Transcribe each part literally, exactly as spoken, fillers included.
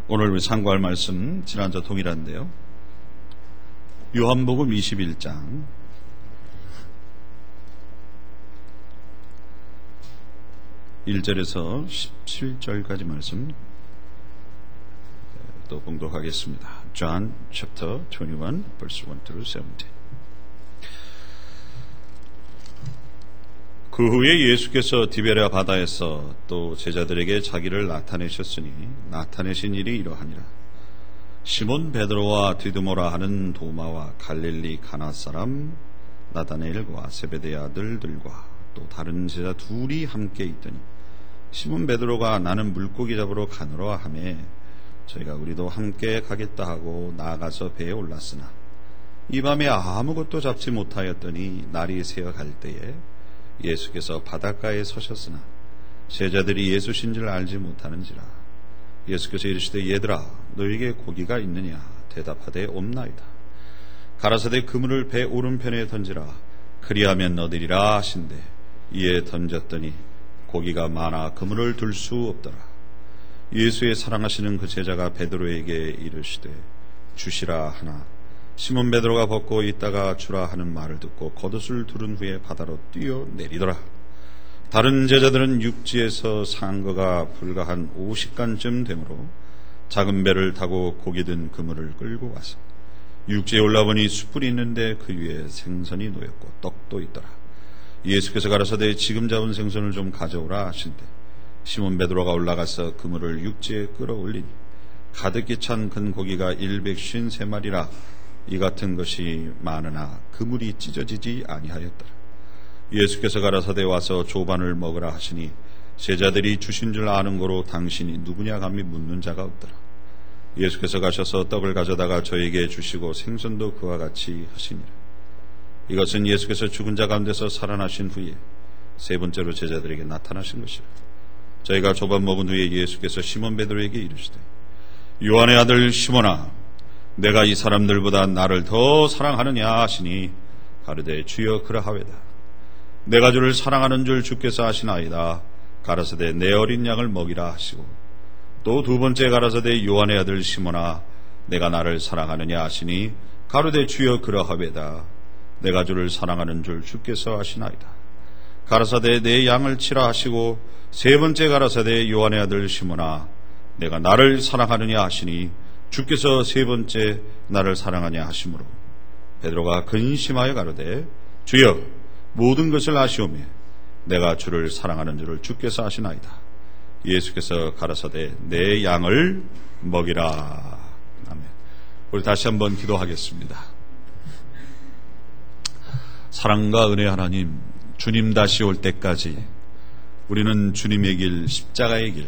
오늘 우리 참고할 말씀 지난주와 동일한데요. 요한복음 이십일 장 일 절에서 십칠 절까지 말씀 또 봉독하겠습니다. John chapter twenty-one, verse one through seventeen. 그 후에 예수께서 디베랴 바다에서 또 제자들에게 자기를 나타내셨으니 나타내신 일이 이러하니라. 시몬 베드로와 디두모라 하는 도마와 갈릴리 가나 사람 나다나엘과 세베대의 아들들과 또 다른 제자 둘이 함께 있더니 시몬 베드로가 나는 물고기 잡으러 가노라 하매 저희가 우리도 함께 가겠다 하고 나아가서 배에 올랐으나 이 밤에 아무것도 잡지 못하였더니 날이 새어 갈 때에 예수께서 바닷가에 서셨으나 제자들이 예수신 줄 알지 못하는지라. 예수께서 이르시되 얘들아 너희에게 고기가 있느냐 대답하되 없나이다. 가라사대 그물을 배 오른편에 던지라 그리하면 얻으리라 하신대 이에 던졌더니 고기가 많아 그물을 들 수 없더라. 예수의 사랑하시는 그 제자가 베드로에게 이르시되 주시라 하나 시몬 베드로가 벗고 있다가 주라 하는 말을 듣고 겉옷을 두른 후에 바다로 뛰어내리더라. 다른 제자들은 육지에서 산 거가 불과 한 오십 간쯤 되므로 작은 배를 타고 고기 든 그물을 끌고 와서 육지에 올라보니 숯불이 있는데 그 위에 생선이 놓였고 떡도 있더라. 예수께서 가라사대 지금 잡은 생선을 좀 가져오라 하신대 시몬 베드로가 올라가서 그물을 육지에 끌어올리니 가득히 찬 큰 고기가 일백쉰세 마리라. 이 같은 것이 많으나 그물이 찢어지지 아니하였더라. 예수께서 가라사대 와서 조반을 먹으라 하시니 제자들이 주신 줄 아는 거로 당신이 누구냐 감히 묻는 자가 없더라. 예수께서 가셔서 떡을 가져다가 저에게 주시고 생선도 그와 같이 하시니라. 이것은 예수께서 죽은 자 가운데서 살아나신 후에 세 번째로 제자들에게 나타나신 것이라. 저희가 조반 먹은 후에 예수께서 시몬 베드로에게 이르시되 요한의 아들 시몬아 내가 이 사람들보다 나를 더 사랑하느냐 하시니 가르되 주여 그러하외다. 내가 주를 사랑하는 줄 주께서 아시나이다. 가라사대 내 어린 양을 먹이라 하시고 또 두 번째 가라사대 요한의 아들 시몬아 내가 나를 사랑하느냐 하시니 가르되 주여 그러하외다. 내가 주를 사랑하는 줄 주께서 아시나이다. 가라사대 내 양을 치라 하시고 세 번째 가라사대 요한의 아들 시몬아 내가 나를 사랑하느냐 하시니 주께서 세 번째 나를 사랑하냐 하시므로 베드로가 근심하여 가로되 주여 모든 것을 아시오매 내가 주를 사랑하는 줄을 주께서 아시나이다. 예수께서 가라사대 내 양을 먹이라. 아멘. 우리 다시 한번 기도하겠습니다. 사랑과 은혜 하나님, 주님 다시 올 때까지 우리는 주님의 길, 십자가의 길,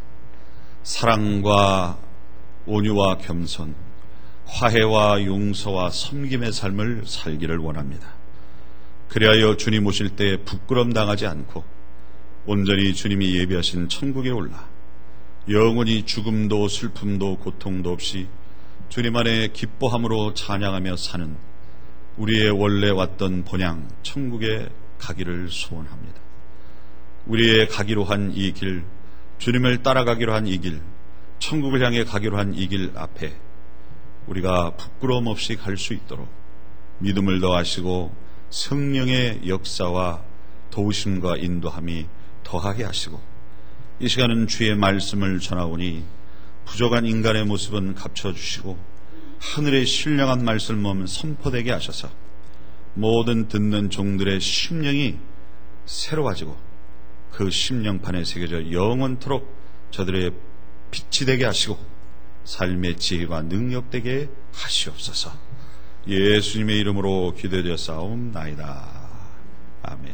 사랑과 온유와 겸손, 화해와 용서와 섬김의 삶을 살기를 원합니다. 그리하여 주님 오실 때 부끄럼 당하지 않고 온전히 주님이 예비하신 천국에 올라 영원히 죽음도 슬픔도 고통도 없이 주님 안에 기뻐함으로 찬양하며 사는 우리의 원래 왔던 본향 천국에 가기를 소원합니다. 우리의 가기로 한 이 길, 주님을 따라가기로 한 이 길, 천국을 향해 가기로 한 이 길 앞에 우리가 부끄러움 없이 갈 수 있도록 믿음을 더하시고 성령의 역사와 도우심과 인도함이 더하게 하시고 이 시간은 주의 말씀을 전하오니 부족한 인간의 모습은 감춰주시고 하늘의 신령한 말씀은 선포되게 하셔서 모든 듣는 종들의 심령이 새로워지고 그 심령판에 새겨져 영원토록 저들의 빛이 되게 하시고 삶의 지혜가 능력되게 하시옵소서. 예수님의 이름으로 기도드렸사옵나이다. 아멘.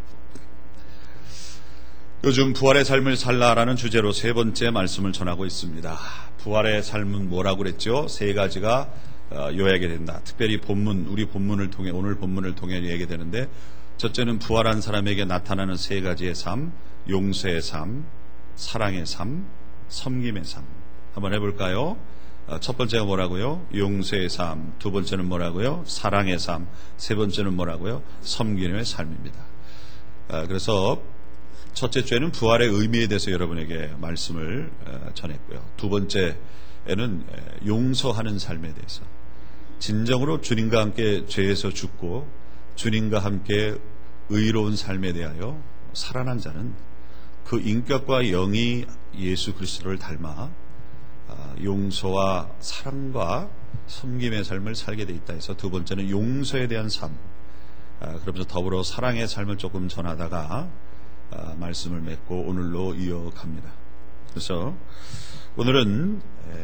요즘 부활의 삶을 살라라는 주제로 세 번째 말씀을 전하고 있습니다. 부활의 삶은 뭐라고 그랬죠? 세 가지가 요약이 된다. 특별히 본문, 우리 본문을 통해, 오늘 본문을 통해 얘기되는데, 첫째는 부활한 사람에게 나타나는 세 가지의 삶, 용서의 삶, 사랑의 삶, 섬김의 삶. 한번 해볼까요? 첫 번째가 뭐라고요? 용서의 삶. 두 번째는 뭐라고요? 사랑의 삶. 세 번째는 뭐라고요? 섬김의 삶입니다. 그래서 첫째 주에는 부활의 의미에 대해서 여러분에게 말씀을 전했고요. 두 번째에는 용서하는 삶에 대해서, 진정으로 주님과 함께 죄에서 죽고 주님과 함께 의로운 삶에 대하여 살아난 자는 그 인격과 영이 예수 그리스도를 닮아 용서와 사랑과 섬김의 삶을 살게 돼 있다 해서 두 번째는 용서에 대한 삶, 그러면서 더불어 사랑의 삶을 조금 전하다가 말씀을 맺고 오늘로 이어갑니다. 그래서 오늘은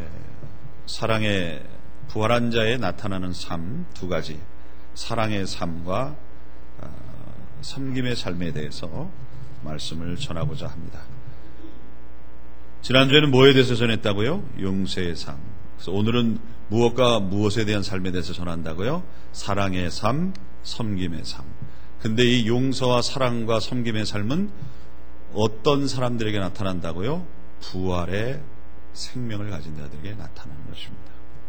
사랑의 부활한 자에 나타나는 삶 두 가지, 사랑의 삶과 섬김의 삶에 대해서 말씀을 전하고자 합니다. 지난주에는 뭐에 대해서 전했다고요? 용서의 삶. 그래서 오늘은 무엇과 무엇에 대한 삶에 대해서 전한다고요? 사랑의 삶, 섬김의 삶. 근데 이 용서와 사랑과 섬김의 삶은 어떤 사람들에게 나타난다고요? 부활의 생명을 가진 자들에게 나타나는 것입니다.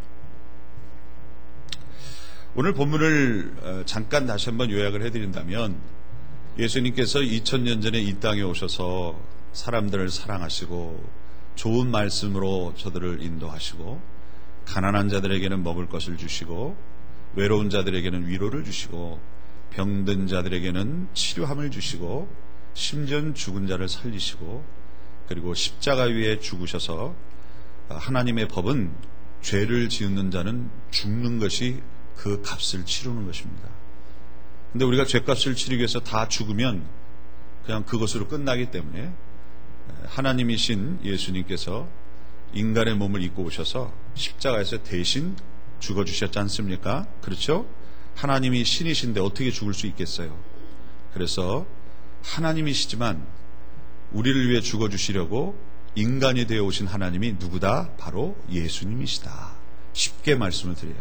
오늘 본문을 잠깐 다시 한번 요약을 해드린다면, 예수님께서 이천 년 전에 이 땅에 오셔서 사람들을 사랑하시고 좋은 말씀으로 저들을 인도하시고 가난한 자들에게는 먹을 것을 주시고 외로운 자들에게는 위로를 주시고 병든 자들에게는 치료함을 주시고 심지어 죽은 자를 살리시고, 그리고 십자가 위에 죽으셔서 하나님의 법은 죄를 지은 자는 죽는 것이 그 값을 치르는 것입니다. 근데 우리가 죄값을 치르기 위해서 다 죽으면 그냥 그것으로 끝나기 때문에 하나님이신 예수님께서 인간의 몸을 입고 오셔서 십자가에서 대신 죽어주셨지 않습니까? 그렇죠? 하나님이 신이신데 어떻게 죽을 수 있겠어요? 그래서 하나님이시지만 우리를 위해 죽어주시려고 인간이 되어 오신 하나님이 누구다? 바로 예수님이시다. 쉽게 말씀을 드려요.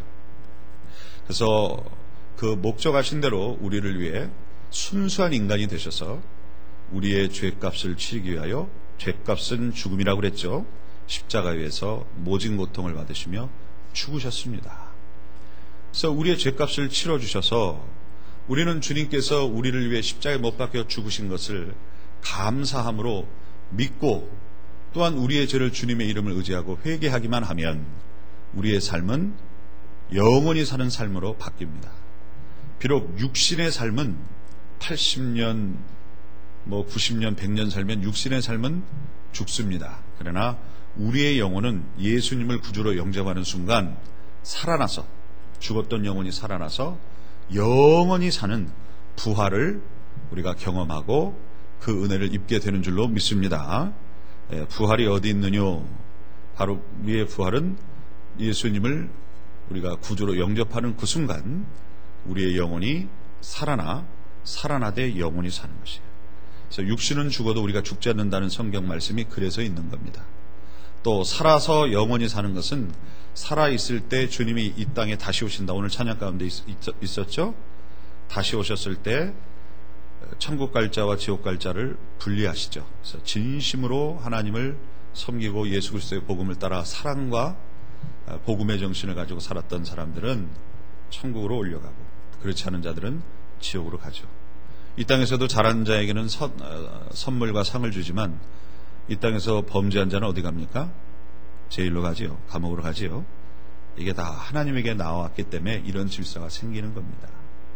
그래서 그 목적하신 대로 우리를 위해 순수한 인간이 되셔서 우리의 죄값을 치르기 위하여, 죄값은 죽음이라고 그랬죠. 십자가 위에서 모진 고통을 받으시며 죽으셨습니다. 그래서 우리의 죄값을 치러주셔서 우리는 주님께서 우리를 위해 십자가에 못 박혀 죽으신 것을 감사함으로 믿고, 또한 우리의 죄를 주님의 이름을 의지하고 회개하기만 하면 우리의 삶은 영원히 사는 삶으로 바뀝니다. 비록 육신의 삶은 팔십 년, 뭐 구십 년, 백 년 살면 육신의 삶은 죽습니다. 그러나 우리의 영혼은 예수님을 구주로 영접하는 순간 살아나서, 죽었던 영혼이 살아나서 영원히 사는 부활을 우리가 경험하고 그 은혜를 입게 되는 줄로 믿습니다. 부활이 어디 있느냐? 바로 우리의 부활은 예수님을 우리가 구주로 영접하는 그 순간 우리의 영혼이 살아나, 살아나되 영혼이 사는 것이에요. 그래서 육신은 죽어도 우리가 죽지 않는다는 성경 말씀이 그래서 있는 겁니다. 또 살아서 영원히 사는 것은 살아있을 때 주님이 이 땅에 다시 오신다. 오늘 찬양 가운데 있었죠? 다시 오셨을 때 천국 갈 자와 지옥 갈 자를 분리하시죠. 그래서 진심으로 하나님을 섬기고 예수 그리스도의 복음을 따라 사랑과 복음의 정신을 가지고 살았던 사람들은 천국으로 올려가고, 그렇지 않은 자들은 지옥으로 가죠. 이 땅에서도 잘한 자에게는 선, 어, 선물과 상을 주지만 이 땅에서 범죄한 자는 어디 갑니까? 제일로 가지요. 감옥으로 가지요. 이게 다 하나님에게 나왔기 때문에 이런 질서가 생기는 겁니다.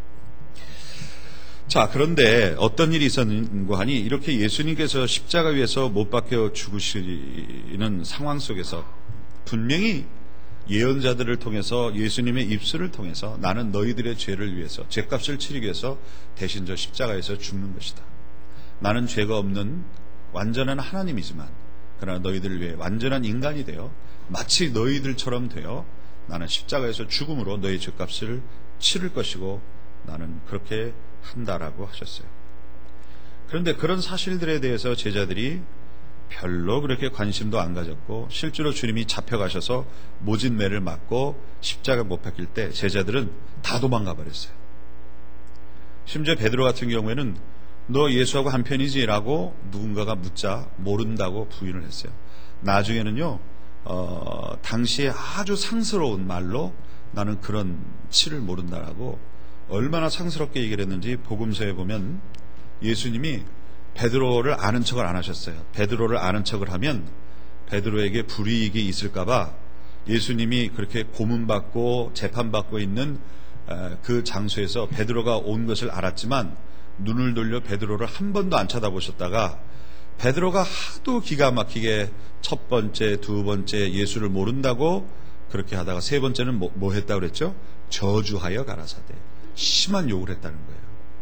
자, 그런데 어떤 일이 있었는가 하니, 이렇게 예수님께서 십자가 위에서 못 박혀 죽으시는 상황 속에서 분명히 예언자들을 통해서, 예수님의 입술을 통해서 나는 너희들의 죄를 위해서, 죄값을 치르기 위해서 대신 저 십자가에서 죽는 것이다. 나는 죄가 없는 완전한 하나님이지만 그러나 너희들을 위해 완전한 인간이 되어 마치 너희들처럼 되어 나는 십자가에서 죽음으로 너희 죄값을 치를 것이고 나는 그렇게 한다라고 하셨어요. 그런데 그런 사실들에 대해서 제자들이 별로 그렇게 관심도 안 가졌고, 실제로 주님이 잡혀가셔서 모진 매를 맞고 십자가 못 박힐 때 제자들은 다 도망가 버렸어요. 심지어 베드로 같은 경우에는 너 예수하고 한편이지? 라고 누군가가 묻자 모른다고 부인을 했어요. 나중에는요, 어, 당시에 아주 상스러운 말로 나는 그런 치를 모른다라고 얼마나 상스럽게 얘기를 했는지 복음서에 보면 예수님이 베드로를 아는 척을 안 하셨어요. 베드로를 아는 척을 하면 베드로에게 불이익이 있을까봐 예수님이 그렇게 고문받고 재판받고 있는 그 장소에서 베드로가 온 것을 알았지만 눈을 돌려 베드로를 한 번도 안 쳐다보셨다가 베드로가 하도 기가 막히게 첫 번째, 두 번째 예수를 모른다고 그렇게 하다가 세 번째는 뭐, 뭐 했다고 그랬죠? 저주하여 가라사대. 심한 욕을 했다는 거예요.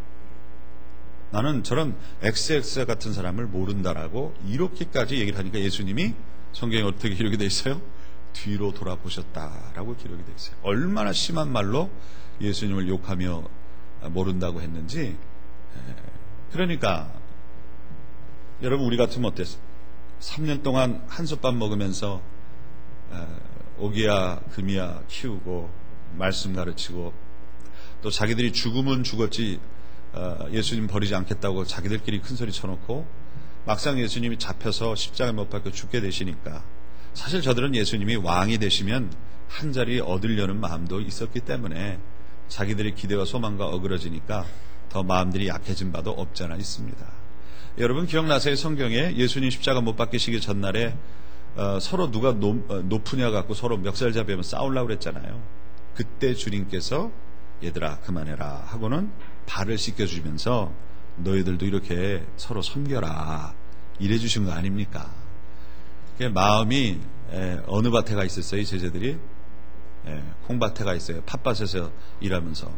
나는 저런 엑스엑스 같은 사람을 모른다라고 이렇게까지 얘기를 하니까 예수님이 성경에 어떻게 기록이 되어 있어요? 뒤로 돌아보셨다라고 기록이 되어 있어요. 얼마나 심한 말로 예수님을 욕하며 모른다고 했는지. 그러니까 여러분 우리 같으면 어땠어요? 삼 년 동안 한솥밥 먹으면서 오기야 금이야 키우고 말씀 가르치고 또 자기들이 죽으면 죽었지 예수님 버리지 않겠다고 자기들끼리 큰소리 쳐놓고 막상 예수님이 잡혀서 십자가에 못 박혀 죽게 되시니까 사실 저들은 예수님이 왕이 되시면 한 자리 얻으려는 마음도 있었기 때문에 자기들의 기대와 소망과 어그러지니까 더 마음들이 약해진 바도 없지 않아 있습니다. 여러분 기억나세요? 성경에 예수님 십자가 못 박히시기 전날에 어, 서로 누가 노, 어, 높으냐 갖고 서로 멱살 잡으면 싸우려고 그랬잖아요. 그때 주님께서 얘들아 그만해라 하고는 발을 씻겨주면서 너희들도 이렇게 서로 섬겨라 이래 주신 거 아닙니까? 마음이 에, 어느 밭에 가 있었어요? 이 제자들이 에, 콩밭에 가 있어요. 팥밭에서 일하면서.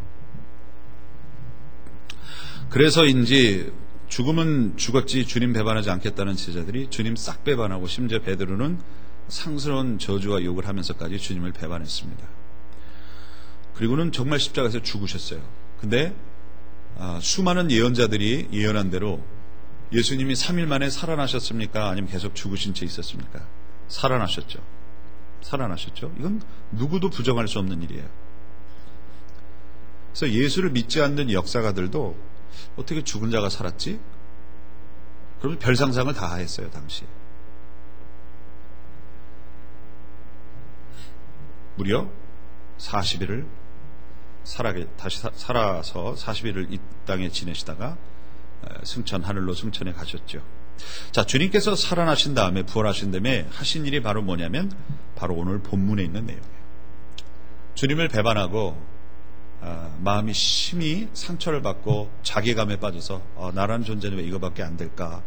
그래서인지 죽으면 죽었지 주님 배반하지 않겠다는 제자들이 주님 싹 배반하고 심지어 베드로는 상스러운 저주와 욕을 하면서까지 주님을 배반했습니다. 그리고는 정말 십자가에서 죽으셨어요. 근데 아, 수많은 예언자들이 예언한 대로 예수님이 삼 일 만에 살아나셨습니까? 아니면 계속 죽으신 채 있었습니까? 살아나셨죠. 살아나셨죠. 이건 누구도 부정할 수 없는 일이에요. 그래서 예수를 믿지 않는 역사가들도 어떻게 죽은 자가 살았지? 그러면 별 상상을 다 했어요, 당시. 무려 사십 일을 살아게, 다시 사, 살아서 사십 일을 이 땅에 지내시다가 승천, 하늘로 승천해 가셨죠. 자, 주님께서 살아나신 다음에 부활하신 다음에 하신 일이 바로 뭐냐면 바로 오늘 본문에 있는 내용이에요. 주님을 배반하고 어, 마음이 심히 상처를 받고 자괴감에 빠져서 어, 나라는 존재는 왜 이거밖에 안 될까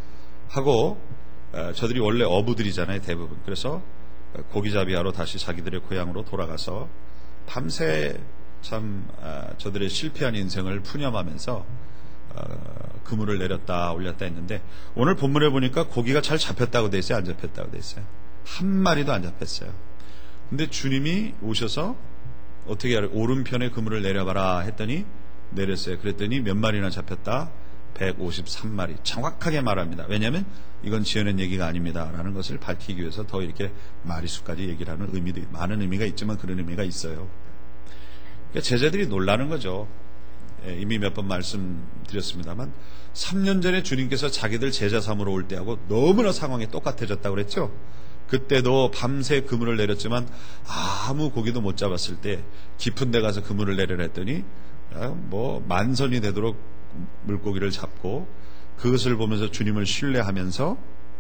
하고 어, 저들이 원래 어부들이잖아요, 대부분. 그래서 고기잡이하러 다시 자기들의 고향으로 돌아가서 밤새 참 어, 저들의 실패한 인생을 푸념하면서 어, 그물을 내렸다 올렸다 했는데 오늘 본문에 보니까 고기가 잘 잡혔다고 돼 있어요, 안 잡혔다고 돼 있어요? 한 마리도 안 잡혔어요. 근데 주님이 오셔서 어떻게 하래? 오른편에 그물을 내려봐라 했더니 내렸어요. 그랬더니 몇 마리나 잡혔다? 백오십삼 마리. 정확하게 말합니다. 왜냐하면 이건 지어낸 얘기가 아닙니다 라는 것을 밝히기 위해서 더 이렇게 마리수까지 얘기를 하는 의미도 많은 의미가 있지만 그런 의미가 있어요. 그러니까 제자들이 놀라는 거죠. 이미 몇 번 말씀드렸습니다만 삼 년 전에 주님께서 자기들 제자 삼으러 올 때하고 너무나 상황이 똑같아졌다고 그랬죠. 그때도 밤새 그물을 내렸지만 아무 고기도 못 잡았을 때 깊은 데 가서 그물을 내려라 했더니 뭐 만선이 되도록 물고기를 잡고 그것을 보면서 주님을 신뢰하면서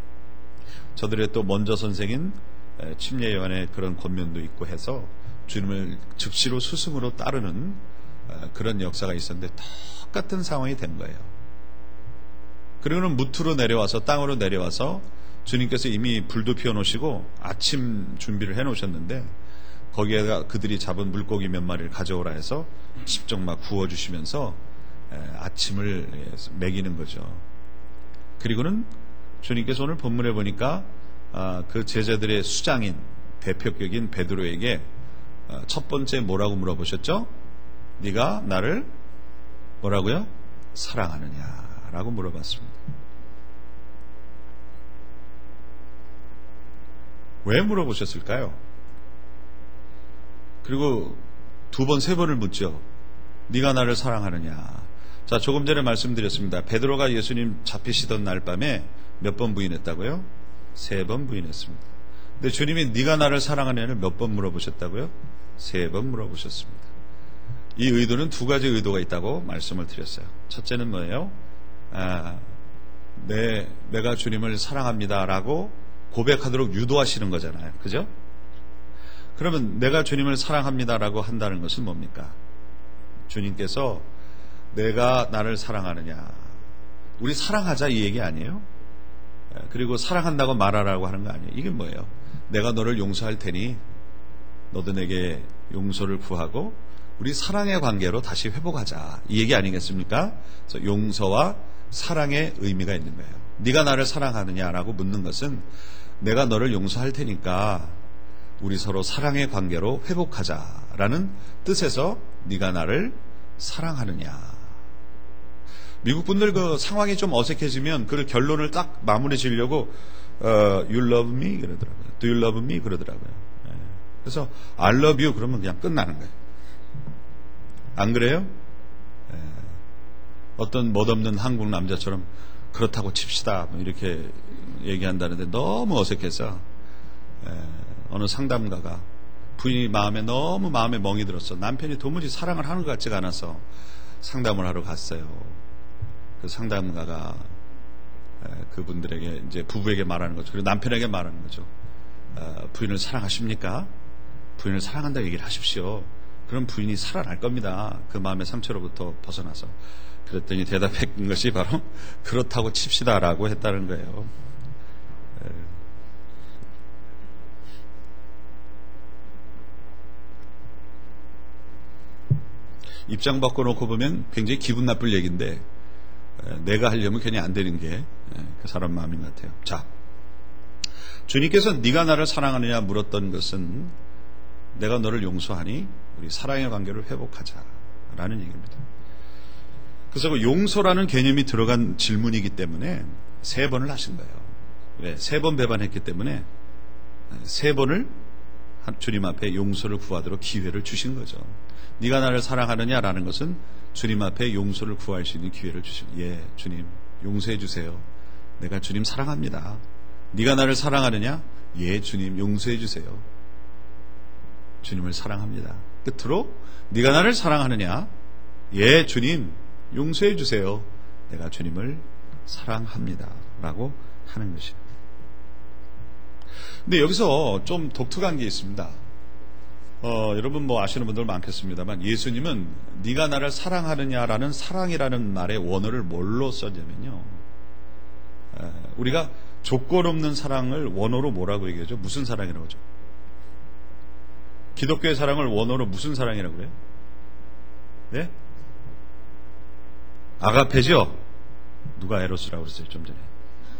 저들의 또 먼저 선생인 침례 요한의 그런 권면도 있고 해서 주님을 즉시로 스승으로 따르는 그런 역사가 있었는데 똑같은 상황이 된 거예요. 그리고는 무트로 내려와서 땅으로 내려와서 주님께서 이미 불도 피워놓으시고 아침 준비를 해놓으셨는데 거기에다가 그들이 잡은 물고기 몇 마리를 가져오라 해서 직접 막 구워주시면서 아침을 먹이는 거죠. 그리고는 주님께서 오늘 본문에 보니까 그 제자들의 수장인 대표격인 베드로에게 첫 번째 뭐라고 물어보셨죠? 네가 나를 뭐라고요? 사랑하느냐라고 물어봤습니다. 왜 물어보셨을까요? 그리고 두 번, 세 번을 묻죠. 네가 나를 사랑하느냐. 자, 조금 전에 말씀드렸습니다. 베드로가 예수님 잡히시던 날 밤에 몇 번 부인했다고요? 세 번 부인했습니다. 근데 주님이 네가 나를 사랑하느냐를 몇 번 물어보셨다고요? 세 번 물어보셨습니다. 이 의도는 두 가지 의도가 있다고 말씀을 드렸어요. 첫째는 뭐예요? 아, 내, 내가 주님을 사랑합니다라고 고백하도록 유도하시는 거잖아요. 그죠? 그러면 내가 주님을 사랑합니다라고 한다는 것은 뭡니까? 주님께서 내가 나를 사랑하느냐, 우리 사랑하자 이 얘기 아니에요? 그리고 사랑한다고 말하라고 하는 거 아니에요? 이게 뭐예요? 내가 너를 용서할 테니 너도 내게 용서를 구하고 우리 사랑의 관계로 다시 회복하자, 이 얘기 아니겠습니까? 그래서 용서와 사랑의 의미가 있는 거예요. 네가 나를 사랑하느냐라고 묻는 것은 내가 너를 용서할 테니까 우리 서로 사랑의 관계로 회복하자라는 뜻에서 네가 나를 사랑하느냐. 미국 분들 그 상황이 좀 어색해지면 그 결론을 딱 마무리 지으려고 어, You love me 그러더라고요. Do you love me 그러더라고요. 예. 그래서 I love you 그러면 그냥 끝나는 거예요. 안 그래요? 예. 어떤 멋없는 한국 남자처럼 그렇다고 칩시다 뭐 이렇게 얘기한다는데 너무 어색해서 예. 어느 상담가가 부인이 마음에 너무 마음에 멍이 들었어. 남편이 도무지 사랑을 하는 것 같지가 않아서 상담을 하러 갔어요. 그 상담가가 그분들에게 이제 부부에게 말하는 거죠. 그리고 남편에게 말하는 거죠. 부인을 사랑하십니까? 부인을 사랑한다고 얘기를 하십시오. 그럼 부인이 살아날 겁니다. 그 마음의 상처로부터 벗어나서. 그랬더니 대답한 것이 바로 그렇다고 칩시다라고 했다는 거예요. 입장 바꿔놓고 보면 굉장히 기분 나쁠 얘기인데 내가 하려면 괜히 안 되는 게 그 사람 마음인 것 같아요. 자, 주님께서 네가 나를 사랑하느냐 물었던 것은 내가 너를 용서하니 우리 사랑의 관계를 회복하자라는 얘기입니다. 그래서 그 용서라는 개념이 들어간 질문이기 때문에 세 번을 하신 거예요. 왜? 세 번 배반했기 때문에 세 번을 주님 앞에 용서를 구하도록 기회를 주신 거죠. 네가 나를 사랑하느냐라는 것은 주님 앞에 용서를 구할 수 있는 기회를 주신 거예요. 예, 주님 용서해 주세요. 내가 주님 사랑합니다. 네가 나를 사랑하느냐? 예, 주님 용서해 주세요. 주님을 사랑합니다. 끝으로 네가 나를 사랑하느냐? 예, 주님 용서해 주세요. 내가 주님을 사랑합니다. 라고 하는 것이에요. 근데 여기서 좀 독특한 게 있습니다. 어, 여러분 뭐 아시는 분들 많겠습니다만 예수님은 네가 나를 사랑하느냐라는 사랑이라는 말의 원어를 뭘로 썼냐면요. 에, 우리가 조건 없는 사랑을 원어로 뭐라고 얘기하죠? 무슨 사랑이라고 하죠? 기독교의 사랑을 원어로 무슨 사랑이라고 그래요? 네? 아가페죠? 누가 에로스라고 그랬어요 좀 전에?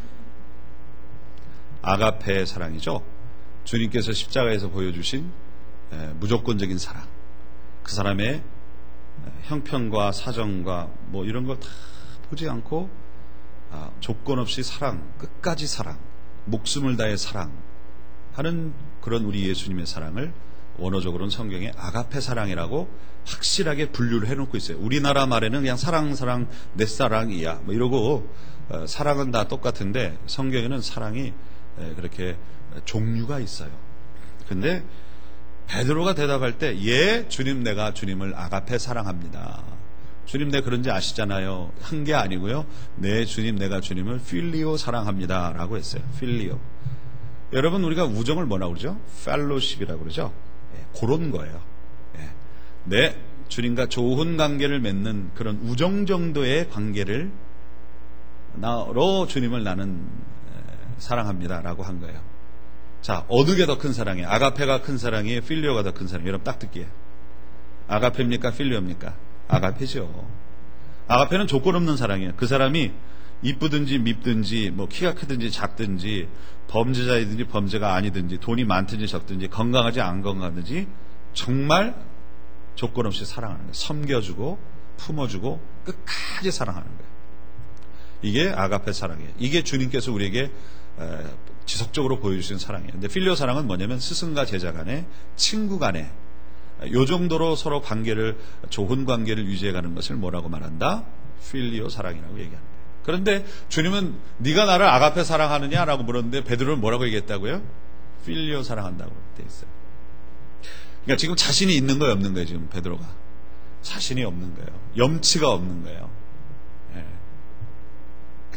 아가페의 사랑이죠. 주님께서 십자가에서 보여주신 무조건적인 사랑, 그 사람의 형편과 사정과 뭐 이런 걸 다 보지 않고 조건 없이 사랑, 끝까지 사랑, 목숨을 다해 사랑하는 그런 우리 예수님의 사랑을 원어적으로는 성경에 아가페 사랑이라고 확실하게 분류를 해놓고 있어요. 우리나라 말에는 그냥 사랑 사랑 내 사랑이야 뭐 이러고 사랑은 다 똑같은데 성경에는 사랑이 그렇게 종류가 있어요. 근데 베드로가 대답할 때 예, 주님 내가 주님을 아가페 사랑합니다. 주님 내가 그런지 아시잖아요. 한 게 아니고요. 네, 주님 내가 주님을 필리오 사랑합니다 라고 했어요. 필리오. 여러분 우리가 우정을 뭐라고 그러죠? 펠로십이라고 그러죠. 예, 그런 거예요. 예. 네, 주님과 좋은 관계를 맺는 그런 우정 정도의 관계를 나로 주님을 나는 사랑합니다 라고 한 거예요. 자, 어느 게 더 큰 사랑이에요? 아가페가 큰 사랑이에요? 필리오가 더 큰 사랑이에요? 여러분 딱 듣기에 아가페입니까? 필리오입니까? 아가페죠. 아가페는 조건 없는 사랑이에요. 그 사람이 이쁘든지 밉든지 뭐 키가 크든지 작든지 범죄자이든지 범죄가 아니든지 돈이 많든지 적든지 건강하지 안 건강하든지 정말 조건 없이 사랑하는 거예요. 섬겨주고 품어주고 끝까지 사랑하는 거예요. 이게 아가페 사랑이에요. 이게 주님께서 우리에게 지속적으로 보여주신 사랑이에요. 근데 필리오 사랑은 뭐냐면 스승과 제자 간에, 친구 간에 요 정도로 서로 관계를, 좋은 관계를 유지해가는 것을 뭐라고 말한다? 필리오 사랑이라고 얘기합니다. 그런데 주님은 네가 나를 아가페 사랑하느냐라고 물었는데 베드로는 뭐라고 얘기했다고요? 필리오 사랑한다고 돼 있어요. 그러니까 지금 자신이 있는 거예요, 없는 거예요? 지금 베드로가 자신이 없는 거예요. 염치가 없는 거예요. 예.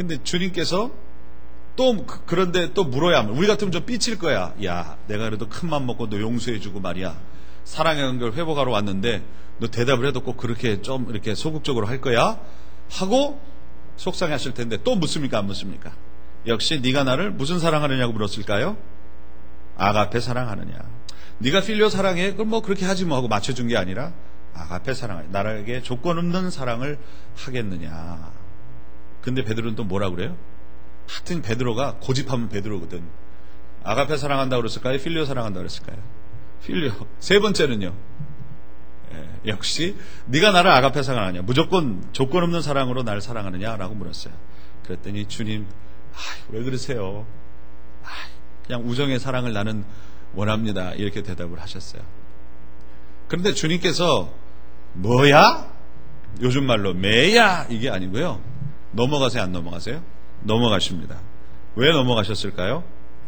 근데 주님께서 또 그- 그런데 또 물어야 하면 우리 같으면 좀 삐칠 거야. 야, 내가 그래도 큰 맘 먹고 너 용서해주고 말이야. 사랑의 관계를 회복하러 왔는데 너 대답을 해도 꼭 그렇게 좀 이렇게 소극적으로 할 거야? 하고 속상해하실 텐데 또 묻습니까 안 묻습니까? 역시 네가 나를 무슨 사랑하느냐고 물었을까요? 아가페 사랑하느냐. 네가 필요 사랑해? 그럼 뭐 그렇게 하지 뭐 하고 맞춰준 게 아니라 아가페 사랑하냐. 나에게 조건 없는 사랑을 하겠느냐. 근데 베드로는 또 뭐라 그래요? 하여튼 베드로가 고집하면 베드로거든. 아가페 사랑한다고 그랬을까요? 필리오 사랑한다고 그랬을까요? 필리오. 세 번째는요. 예, 역시 네가 나를 아가페 사랑하냐. 무조건 조건 없는 사랑으로 나를 사랑하느냐라고 물었어요. 그랬더니 주님, 아이, 왜 그러세요? 아이, 그냥 우정의 사랑을 나는 원합니다. 이렇게 대답을 하셨어요. 그런데 주님께서 뭐야? 요즘 말로 매야 이게 아니고요. 넘어가세요 안 넘어가세요? 넘어가십니다. 왜 넘어가셨을까요?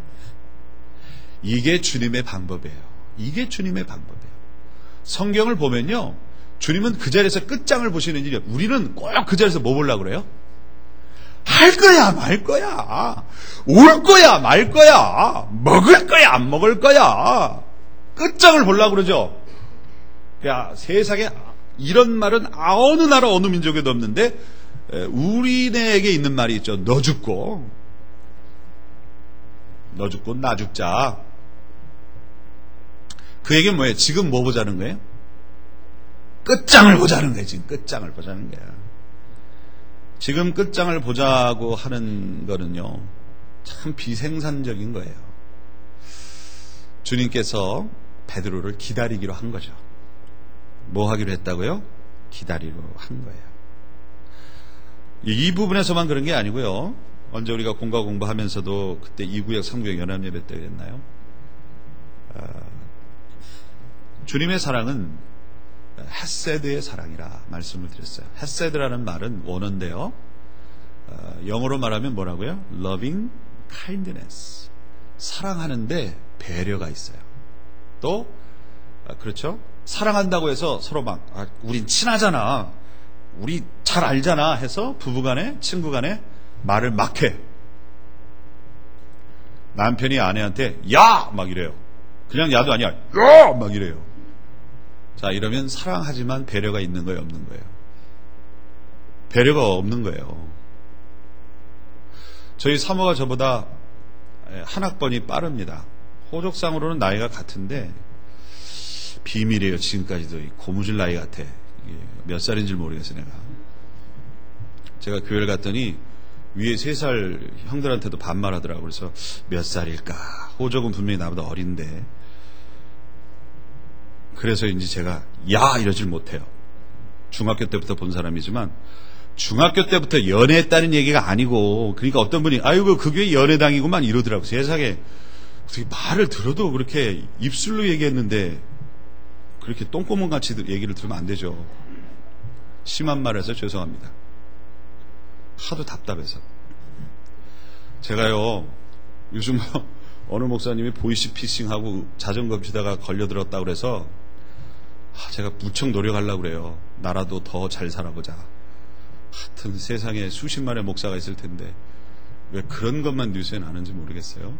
이게 주님의 방법이에요. 이게 주님의 방법이에요. 성경을 보면요, 주님은 그 자리에서 끝장을 보시는 일이, 우리는 꼭 그 자리에서 뭐 보려고 그래요? 할 거야 말 거야, 올 거야 말 거야, 먹을 거야 안 먹을 거야, 끝장을 보려고 그러죠. 야, 세상에 이런 말은 어느 나라 어느 민족에도 없는데 우리네에게 있는 말이 있죠. 너 죽고 너 죽고 나 죽자. 그 얘기는 뭐예요? 지금 뭐 보자는 거예요? 끝장을 보자는 거예요. 지금 끝장을 보자는 거야. 지금 끝장을 보자고 하는 거는요, 참 비생산적인 거예요. 주님께서 베드로를 기다리기로 한 거죠. 뭐 하기로 했다고요? 기다리기로 한 거예요. 이 부분에서만 그런 게 아니고요. 언제 우리가 공과 공부하면서도 그때 이 구역 삼 구역 연합예배 때 그랬나요? 어, 주님의 사랑은 헤세드의 사랑이라 말씀을 드렸어요. 헤세드라는 말은 원어인데요, 어, 영어로 말하면 뭐라고요? loving kindness. 사랑하는데 배려가 있어요. 또 어, 그렇죠? 사랑한다고 해서 서로 막 아, 우린 친하잖아, 우리 잘 알잖아 해서 부부간에 친구간에 말을 막 해. 남편이 아내한테 야! 막 이래요. 그냥 야도 아니야, 야! 막 이래요. 자, 이러면 사랑하지만 배려가 있는 거예요, 없는 거예요? 배려가 없는 거예요. 저희 사모가 저보다 한 학번이 빠릅니다. 호적상으로는 나이가 같은데 비밀이에요. 지금까지도 고무줄 나이 같아. 몇 살인지 모르겠어요. 내가 제가 교회를 갔더니 위에 세 살 형들한테도 반말하더라고요. 그래서 몇 살일까? 호적은 분명히 나보다 어린데. 그래서인지 제가 야 이러질 못해요. 중학교 때부터 본 사람이지만 중학교 때부터 연애했다는 얘기가 아니고, 그러니까 어떤 분이 아이고 그 교회 연애당이구만 이러더라고요. 세상에 어떻게 말을 들어도 그렇게 입술로 얘기했는데 그렇게 똥구멍같이 얘기를 들으면 안 되죠. 심한 말해서 죄송합니다. 하도 답답해서. 제가요 요즘 어느 목사님이 보이시피싱하고 자전거 피다가 걸려들었다고 그래서 제가 무척 노력하려고 그래요. 나라도 더 잘 살아보자. 하여튼 세상에 수십만의 목사가 있을 텐데 왜 그런 것만 뉴스에 나는지 모르겠어요.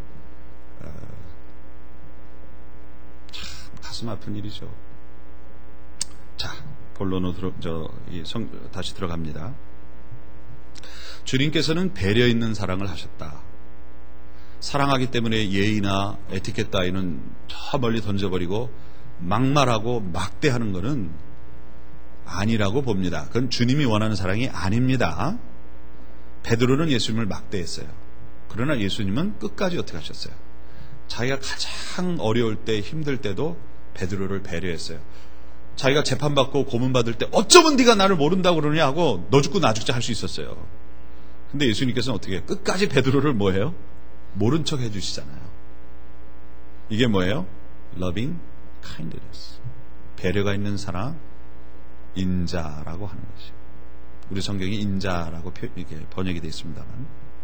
참 가슴 아픈 일이죠. 자, 본론으로 들어, 저, 이 성, 다시 들어갑니다. 주님께서는 배려 있는 사랑을 하셨다. 사랑하기 때문에 예의나 에티켓 따위는 저 멀리 던져버리고 막말하고 막대하는 것은 아니라고 봅니다. 그건 주님이 원하는 사랑이 아닙니다. 베드로는 예수님을 막대했어요. 그러나 예수님은 끝까지 어떻게 하셨어요? 자기가 가장 어려울 때, 힘들 때도 베드로를 배려했어요. 자기가 재판받고 고문받을 때 어쩌면 네가 나를 모른다고 그러냐 하고 너 죽고 나 죽자 할 수 있었어요. 근데 예수님께서는 어떻게 해요? 끝까지 베드로를 뭐예요? 모른 척 해주시잖아요. 이게 뭐예요? loving kindness. 배려가 있는 사랑, 인자라고 하는 것이죠. 우리 성경이 인자라고 이렇게 번역이 되어 있습니다만,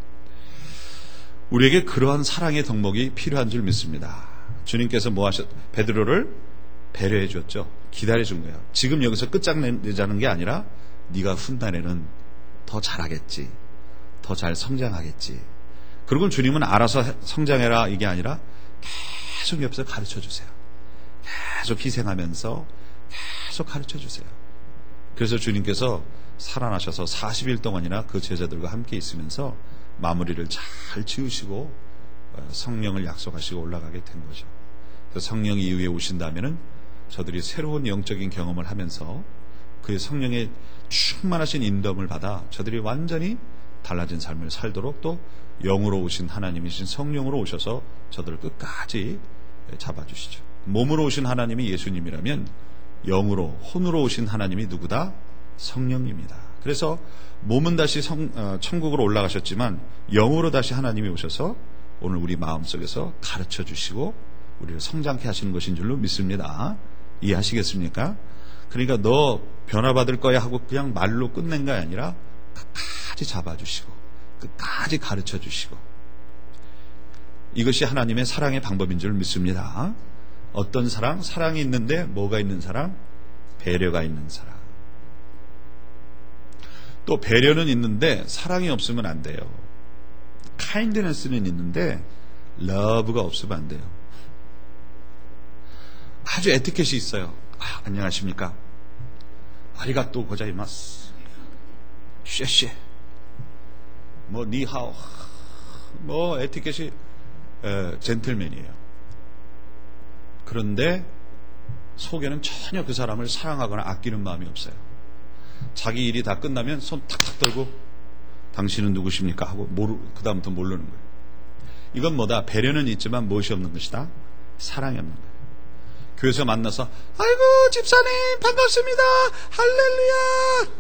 우리에게 그러한 사랑의 덕목이 필요한 줄 믿습니다. 주님께서 뭐 하셨? 베드로를 배려해 줬죠. 기다려 준 거예요. 지금 여기서 끝장내자는 게 아니라 네가 훗날에는 더 잘하겠지, 더 잘 성장하겠지. 그리고 주님은 알아서 성장해라 이게 아니라 계속 옆에서 가르쳐 주세요. 계속 희생하면서 계속 가르쳐 주세요. 그래서 주님께서 살아나셔서 사십 일 동안이나 그 제자들과 함께 있으면서 마무리를 잘 지으시고 성령을 약속하시고 올라가게 된 거죠. 그래서 성령 이후에 오신다면은 저들이 새로운 영적인 경험을 하면서 그 성령의 충만하신 인도함을 받아 저들이 완전히 달라진 삶을 살도록 또 영으로 오신 하나님이신 성령으로 오셔서 저들을 끝까지 잡아주시죠. 몸으로 오신 하나님이 예수님이라면 영으로 혼으로 오신 하나님이 누구다? 성령입니다. 그래서 몸은 다시 성, 어, 천국으로 올라가셨지만 영으로 다시 하나님이 오셔서 오늘 우리 마음속에서 가르쳐 주시고 우리를 성장케 하시는 것인 줄로 믿습니다. 이해하시겠습니까? 그러니까 너 변화받을 거야 하고 그냥 말로 끝낸 게 아니라 끝까지 잡아주시고 끝까지 가르쳐 주시고, 이것이 하나님의 사랑의 방법인 줄 믿습니다. 어떤 사랑? 사랑이 있는데 뭐가 있는 사랑? 배려가 있는 사랑. 또 배려는 있는데 사랑이 없으면 안 돼요. 카인드네스는 있는데 러브가 없으면 안 돼요. 아주 에티켓이 있어요. 아, 안녕하십니까? 아리가또 고자이마스. 쉐쉐. 뭐 니하오. 뭐 에티켓이 에, 젠틀맨이에요. 그런데 속에는 전혀 그 사람을 사랑하거나 아끼는 마음이 없어요. 자기 일이 다 끝나면 손 탁탁 들고 당신은 누구십니까? 하고 모르, 그 다음부터 모르는 거예요. 이건 뭐다? 배려는 있지만 무엇이 없는 것이다? 사랑이 없는 거예요. 교회에서 만나서 아이고 집사님 반갑습니다. 할렐루야.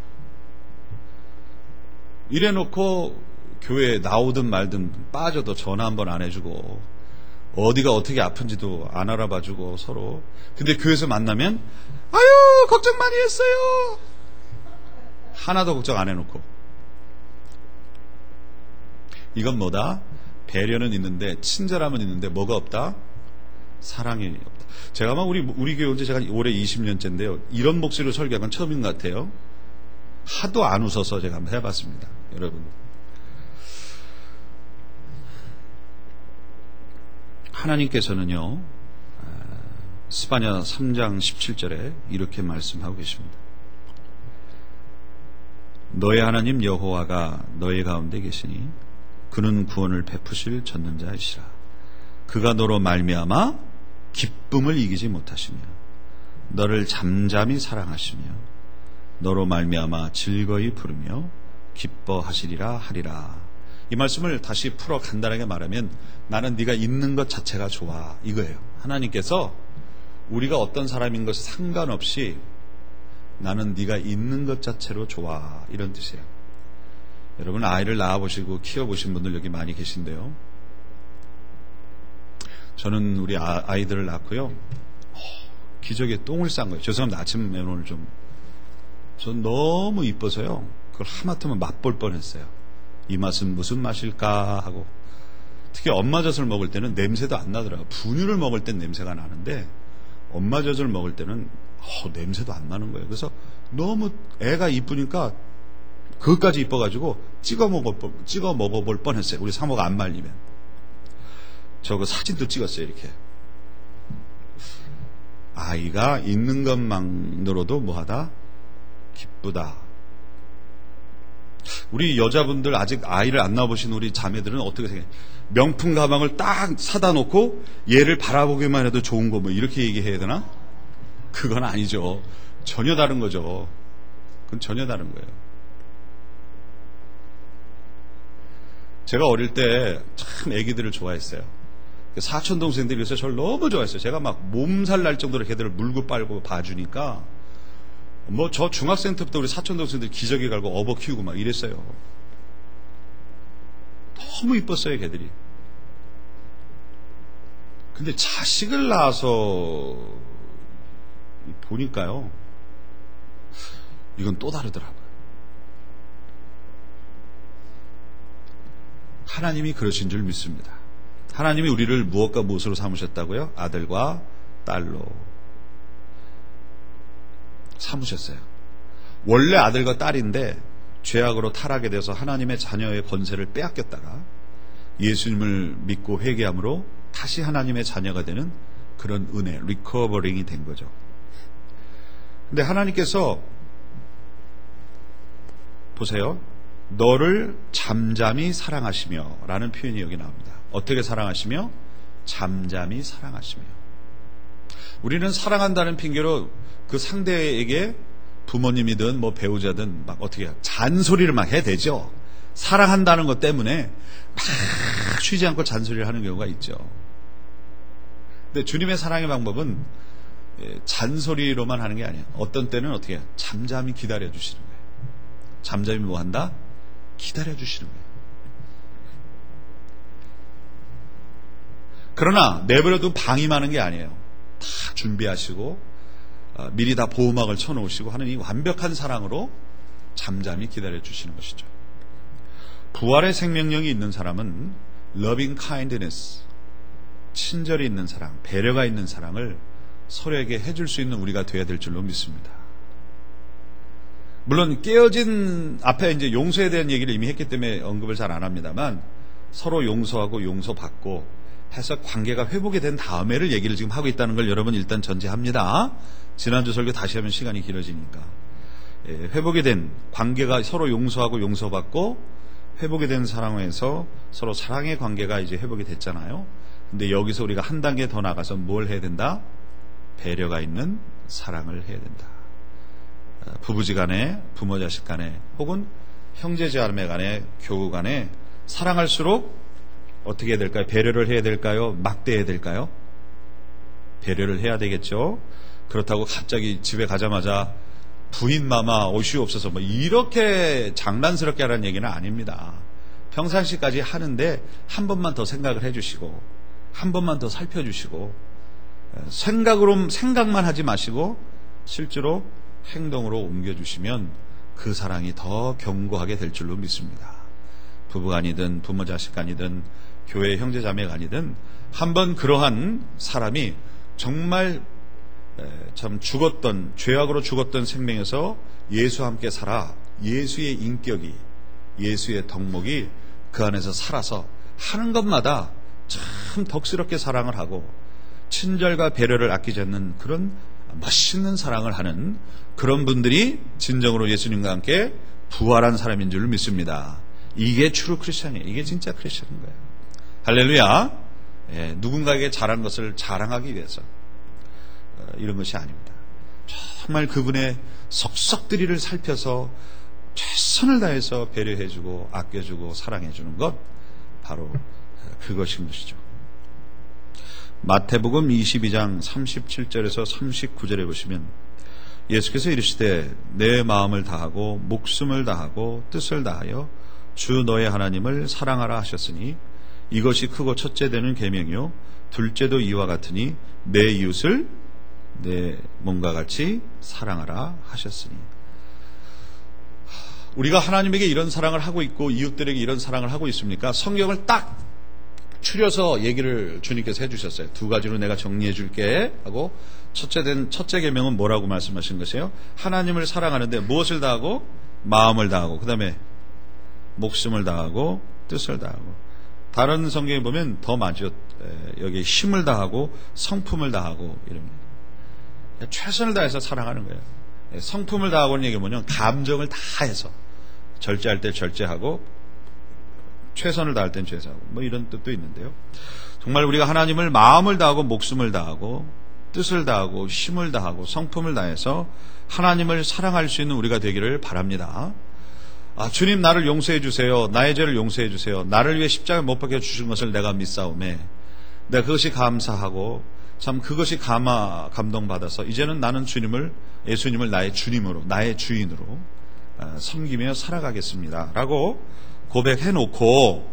이래놓고 교회에 나오든 말든 빠져도 전화 한번 안 해주고 어디가 어떻게 아픈지도 안 알아봐주고 서로. 근데 교회에서 만나면 아유 걱정 많이 했어요. 하나도 걱정 안 해놓고. 이건 뭐다? 배려는 있는데 친절함은 있는데 뭐가 없다? 사랑이 없다. 제가 아마 우리 우리 교회 온 지 제가 올해 이십 년째인데요. 이런 목소리로 설교한 건 처음인 것 같아요. 하도 안 웃어서 제가 한번 해봤습니다. 여러분, 하나님께서는요 스바냐 삼 장 십칠 절에 이렇게 말씀하고 계십니다. 너의 하나님 여호와가 너의 가운데 계시니 그는 구원을 베푸실 전능자이시라. 그가 너로 말미암아 기쁨을 이기지 못하시며 너를 잠잠히 사랑하시며 너로 말미암아 즐거이 부르며 기뻐하시리라 하리라. 이 말씀을 다시 풀어 간단하게 말하면 나는 네가 있는 것 자체가 좋아 이거예요. 하나님께서 우리가 어떤 사람인 것이 상관없이 나는 네가 있는 것 자체로 좋아 이런 뜻이에요. 여러분 아이를 낳아보시고 키워보신 분들 여기 많이 계신데요. 저는 우리 아, 아이들을 낳고요 어, 기저귀에 똥을 싼 거예요. 죄송합니다. 아침에 오늘 좀 전 너무 이뻐서요 그걸 하마터면 맛볼 뻔했어요. 이 맛은 무슨 맛일까 하고. 특히 엄마 젖을 먹을 때는 냄새도 안 나더라고요. 분유를 먹을 땐 냄새가 나는데 엄마 젖을 먹을 때는 어, 냄새도 안 나는 거예요. 그래서 너무 애가 이쁘니까 그것까지 이뻐가지고 찍어 먹어 찍어 먹어볼 뻔했어요. 우리 사모가 안 말리면. 저 그 사진도 찍었어요. 이렇게 아이가 있는 것만으로도 뭐하다? 기쁘다. 우리 여자분들 아직 아이를 안 낳아보신 우리 자매들은 어떻게 생각해요? 명품 가방을 딱 사다 놓고 얘를 바라보기만 해도 좋은 거 뭐 이렇게 얘기해야 되나? 그건 아니죠. 전혀 다른 거죠. 그건 전혀 다른 거예요. 제가 어릴 때 참 애기들을 좋아했어요. 사촌 동생들이 그래서 저를 너무 좋아했어요. 제가 막 몸살 날 정도로 걔들을 물고 빨고 봐주니까 뭐 저 중학생 때부터 우리 사촌 동생들이 기저귀 갈고 업어 키우고 막 이랬어요. 너무 이뻤어요 걔들이. 근데 자식을 낳아서 보니까요 이건 또 다르더라고요. 하나님이 그러신 줄 믿습니다. 하나님이 우리를 무엇과 무엇으로 삼으셨다고요? 아들과 딸로 삼으셨어요. 원래 아들과 딸인데 죄악으로 타락에 대해서 하나님의 자녀의 권세를 빼앗겼다가 예수님을 믿고 회개함으로 다시 하나님의 자녀가 되는 그런 은혜, 리커버링이 된 거죠. 근데 하나님께서 보세요. 너를 잠잠히 사랑하시며 라는 표현이 여기 나옵니다. 어떻게 사랑하시며? 잠잠히 사랑하시며. 우리는 사랑한다는 핑계로 그 상대에게 부모님이든 뭐 배우자든 막 어떻게 잔소리를 막 해대죠. 사랑한다는 것 때문에 막 쉬지 않고 잔소리를 하는 경우가 있죠. 근데 주님의 사랑의 방법은 잔소리로만 하는 게 아니에요. 어떤 때는 어떻게 해요? 잠잠히 기다려 주시는 거예요. 잠잠히 뭐 한다? 기다려 주시는 거예요. 그러나 내버려도 방임하는 게 아니에요. 다 준비하시고 미리 다 보호막을 쳐놓으시고 하는 이 완벽한 사랑으로 잠잠히 기다려 주시는 것이죠. 부활의 생명력이 있는 사람은 loving kindness, 친절이 있는 사랑, 배려가 있는 사랑을 서로에게 해줄 수 있는 우리가 되어야 될 줄로 믿습니다. 물론 깨어진 앞에 이제 용서에 대한 얘기를 이미 했기 때문에 언급을 잘 안 합니다만 서로 용서하고 용서받고 해서 관계가 회복이 된 다음에를 얘기를 지금 하고 있다는 걸 여러분 일단 전제합니다. 지난주 설교 다시 하면 시간이 길어지니까. 예, 회복이 된 관계가 서로 용서하고 용서받고 회복이 된 상황에서 서로 사랑의 관계가 이제 회복이 됐잖아요. 근데 여기서 우리가 한 단계 더 나가서 뭘 해야 된다? 배려가 있는 사랑을 해야 된다. 부부지간에, 부모 자식 간에, 혹은 형제자매 간에, 교우 간에 사랑할수록 어떻게 해야 될까요? 배려를 해야 될까요? 막대해야 될까요? 배려를 해야 되겠죠. 그렇다고 갑자기 집에 가자마자 부인 마마 오시옵소서 뭐 이렇게 장난스럽게 하라는 얘기는 아닙니다. 평상시까지 하는데 한 번만 더 생각을 해주시고 한 번만 더 살펴주시고 생각으로 생각만 하지 마시고 실제로 행동으로 옮겨주시면 그 사랑이 더 견고하게 될 줄로 믿습니다. 부부간이든 부모 자식간이든 교회 형제자매간이든 한번 그러한 사람이 정말 참 죽었던 죄악으로 죽었던 생명에서 예수와 함께 살아 예수의 인격이 예수의 덕목이 그 안에서 살아서 하는 것마다 참 덕스럽게 사랑을 하고 친절과 배려를 아끼지 않는 그런 멋있는 사랑을 하는 그런 분들이 진정으로 예수님과 함께 부활한 사람인 줄 믿습니다. 이게 트루 크리스천이에요. 이게 진짜 크리스천인 거예요. 할렐루야. 예, 누군가에게 잘한 것을 자랑하기 위해서 어, 이런 것이 아닙니다. 정말 그분의 속속들이를 살펴서 최선을 다해서 배려해주고 아껴주고 사랑해주는 것 바로 그것인 것이죠. 마태복음 이십이 장 삼십칠 절에서 삼십구 절에 보시면 예수께서 이르시되 내 마음을 다하고 목숨을 다하고 뜻을 다하여 주 너의 하나님을 사랑하라 하셨으니 이것이 크고 첫째 되는 계명이요 둘째도 이와 같으니 내 이웃을 내 몸과 같이 사랑하라 하셨으니 우리가 하나님에게 이런 사랑을 하고 있고 이웃들에게 이런 사랑을 하고 있습니까? 성경을 딱 추려서 얘기를 주님께서 해주셨어요. 두 가지로 내가 정리해 줄게 하고 첫째 된 첫째 계명은 뭐라고 말씀하신 것이에요? 하나님을 사랑하는데 무엇을 다하고? 마음을 다하고 그 다음에 목숨을 다하고 뜻을 다하고 다른 성경에 보면 더 많죠. 여기 힘을 다하고 성품을 다하고 이럽니다. 최선을 다해서 사랑하는 거예요. 성품을 다하고는 얘기 뭐냐면 감정을 다해서 절제할 때 절제하고 최선을 다할 땐 최선하고 뭐 이런 뜻도 있는데요. 정말 우리가 하나님을 마음을 다하고 목숨을 다하고 뜻을 다하고 힘을 다하고 성품을 다해서 하나님을 사랑할 수 있는 우리가 되기를 바랍니다. 아, 주님 나를 용서해 주세요. 나의 죄를 용서해 주세요. 나를 위해 십자가에 못 박혀 주신 것을 내가 믿사오매 내가 그것이 감사하고 참 그것이 감화 감동받아서 이제는 나는 주님을 예수님을 나의 주님으로 나의 주인으로 아, 섬기며 살아가겠습니다 라고 고백해놓고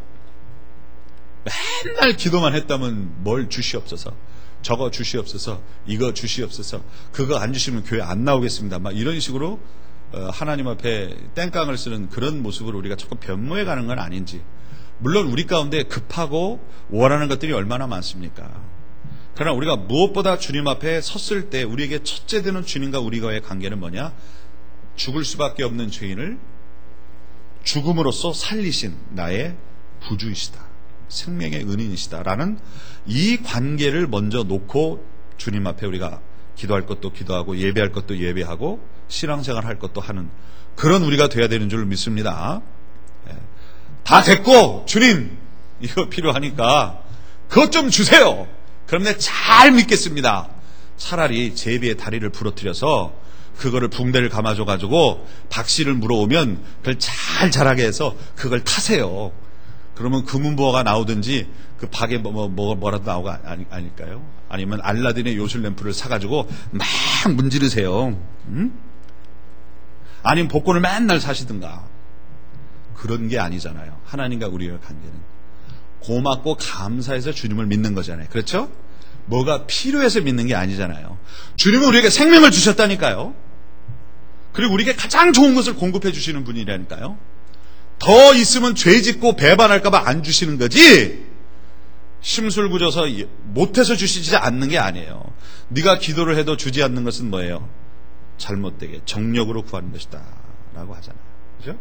맨날 기도만 했다면 뭘 주시옵소서 저거 주시옵소서 이거 주시옵소서 그거 안 주시면 교회 안 나오겠습니다 막 이런 식으로 하나님 앞에 땡깡을 쓰는 그런 모습을 우리가 자꾸 변모해 가는 건 아닌지 물론 우리 가운데 급하고 원하는 것들이 얼마나 많습니까? 그러나 우리가 무엇보다 주님 앞에 섰을 때 우리에게 첫째 되는 주님과 우리와의 관계는 뭐냐? 죽을 수밖에 없는 죄인을 죽음으로써 살리신 나의 부주이시다, 생명의 은인이시다라는 이 관계를 먼저 놓고 주님 앞에 우리가 기도할 것도 기도하고 예배할 것도 예배하고 신앙생활 할 것도 하는 그런 우리가 돼야 되는 줄 믿습니다. 다 됐고 주님 이거 필요하니까 그것 좀 주세요. 그럼 내가 잘 믿겠습니다. 차라리 제비의 다리를 부러뜨려서 그거를 붕대를 감아줘가지고 박씨를 물어오면 그걸 잘 자라게 해서 그걸 타세요. 그러면 금은보화가 나오든지 그 박에 뭐, 뭐, 뭐라도 나오가 아니, 아닐까요? 아니면 알라딘의 요술 램프를 사가지고 막 문지르세요. 응? 아니면 복권을 맨날 사시든가. 그런 게 아니잖아요. 하나님과 우리의 관계는 고맙고 감사해서 주님을 믿는 거잖아요. 그렇죠? 뭐가 필요해서 믿는 게 아니잖아요. 주님은 우리에게 생명을 주셨다니까요. 그리고 우리에게 가장 좋은 것을 공급해 주시는 분이라니까요. 더 있으면 죄 짓고 배반할까 봐 안 주시는 거지 심술부져서 못해서 주시지 않는 게 아니에요. 네가 기도를 해도 주지 않는 것은 뭐예요? 잘못되게 정력으로 구하는 것이다 라고 하잖아요. 그죠?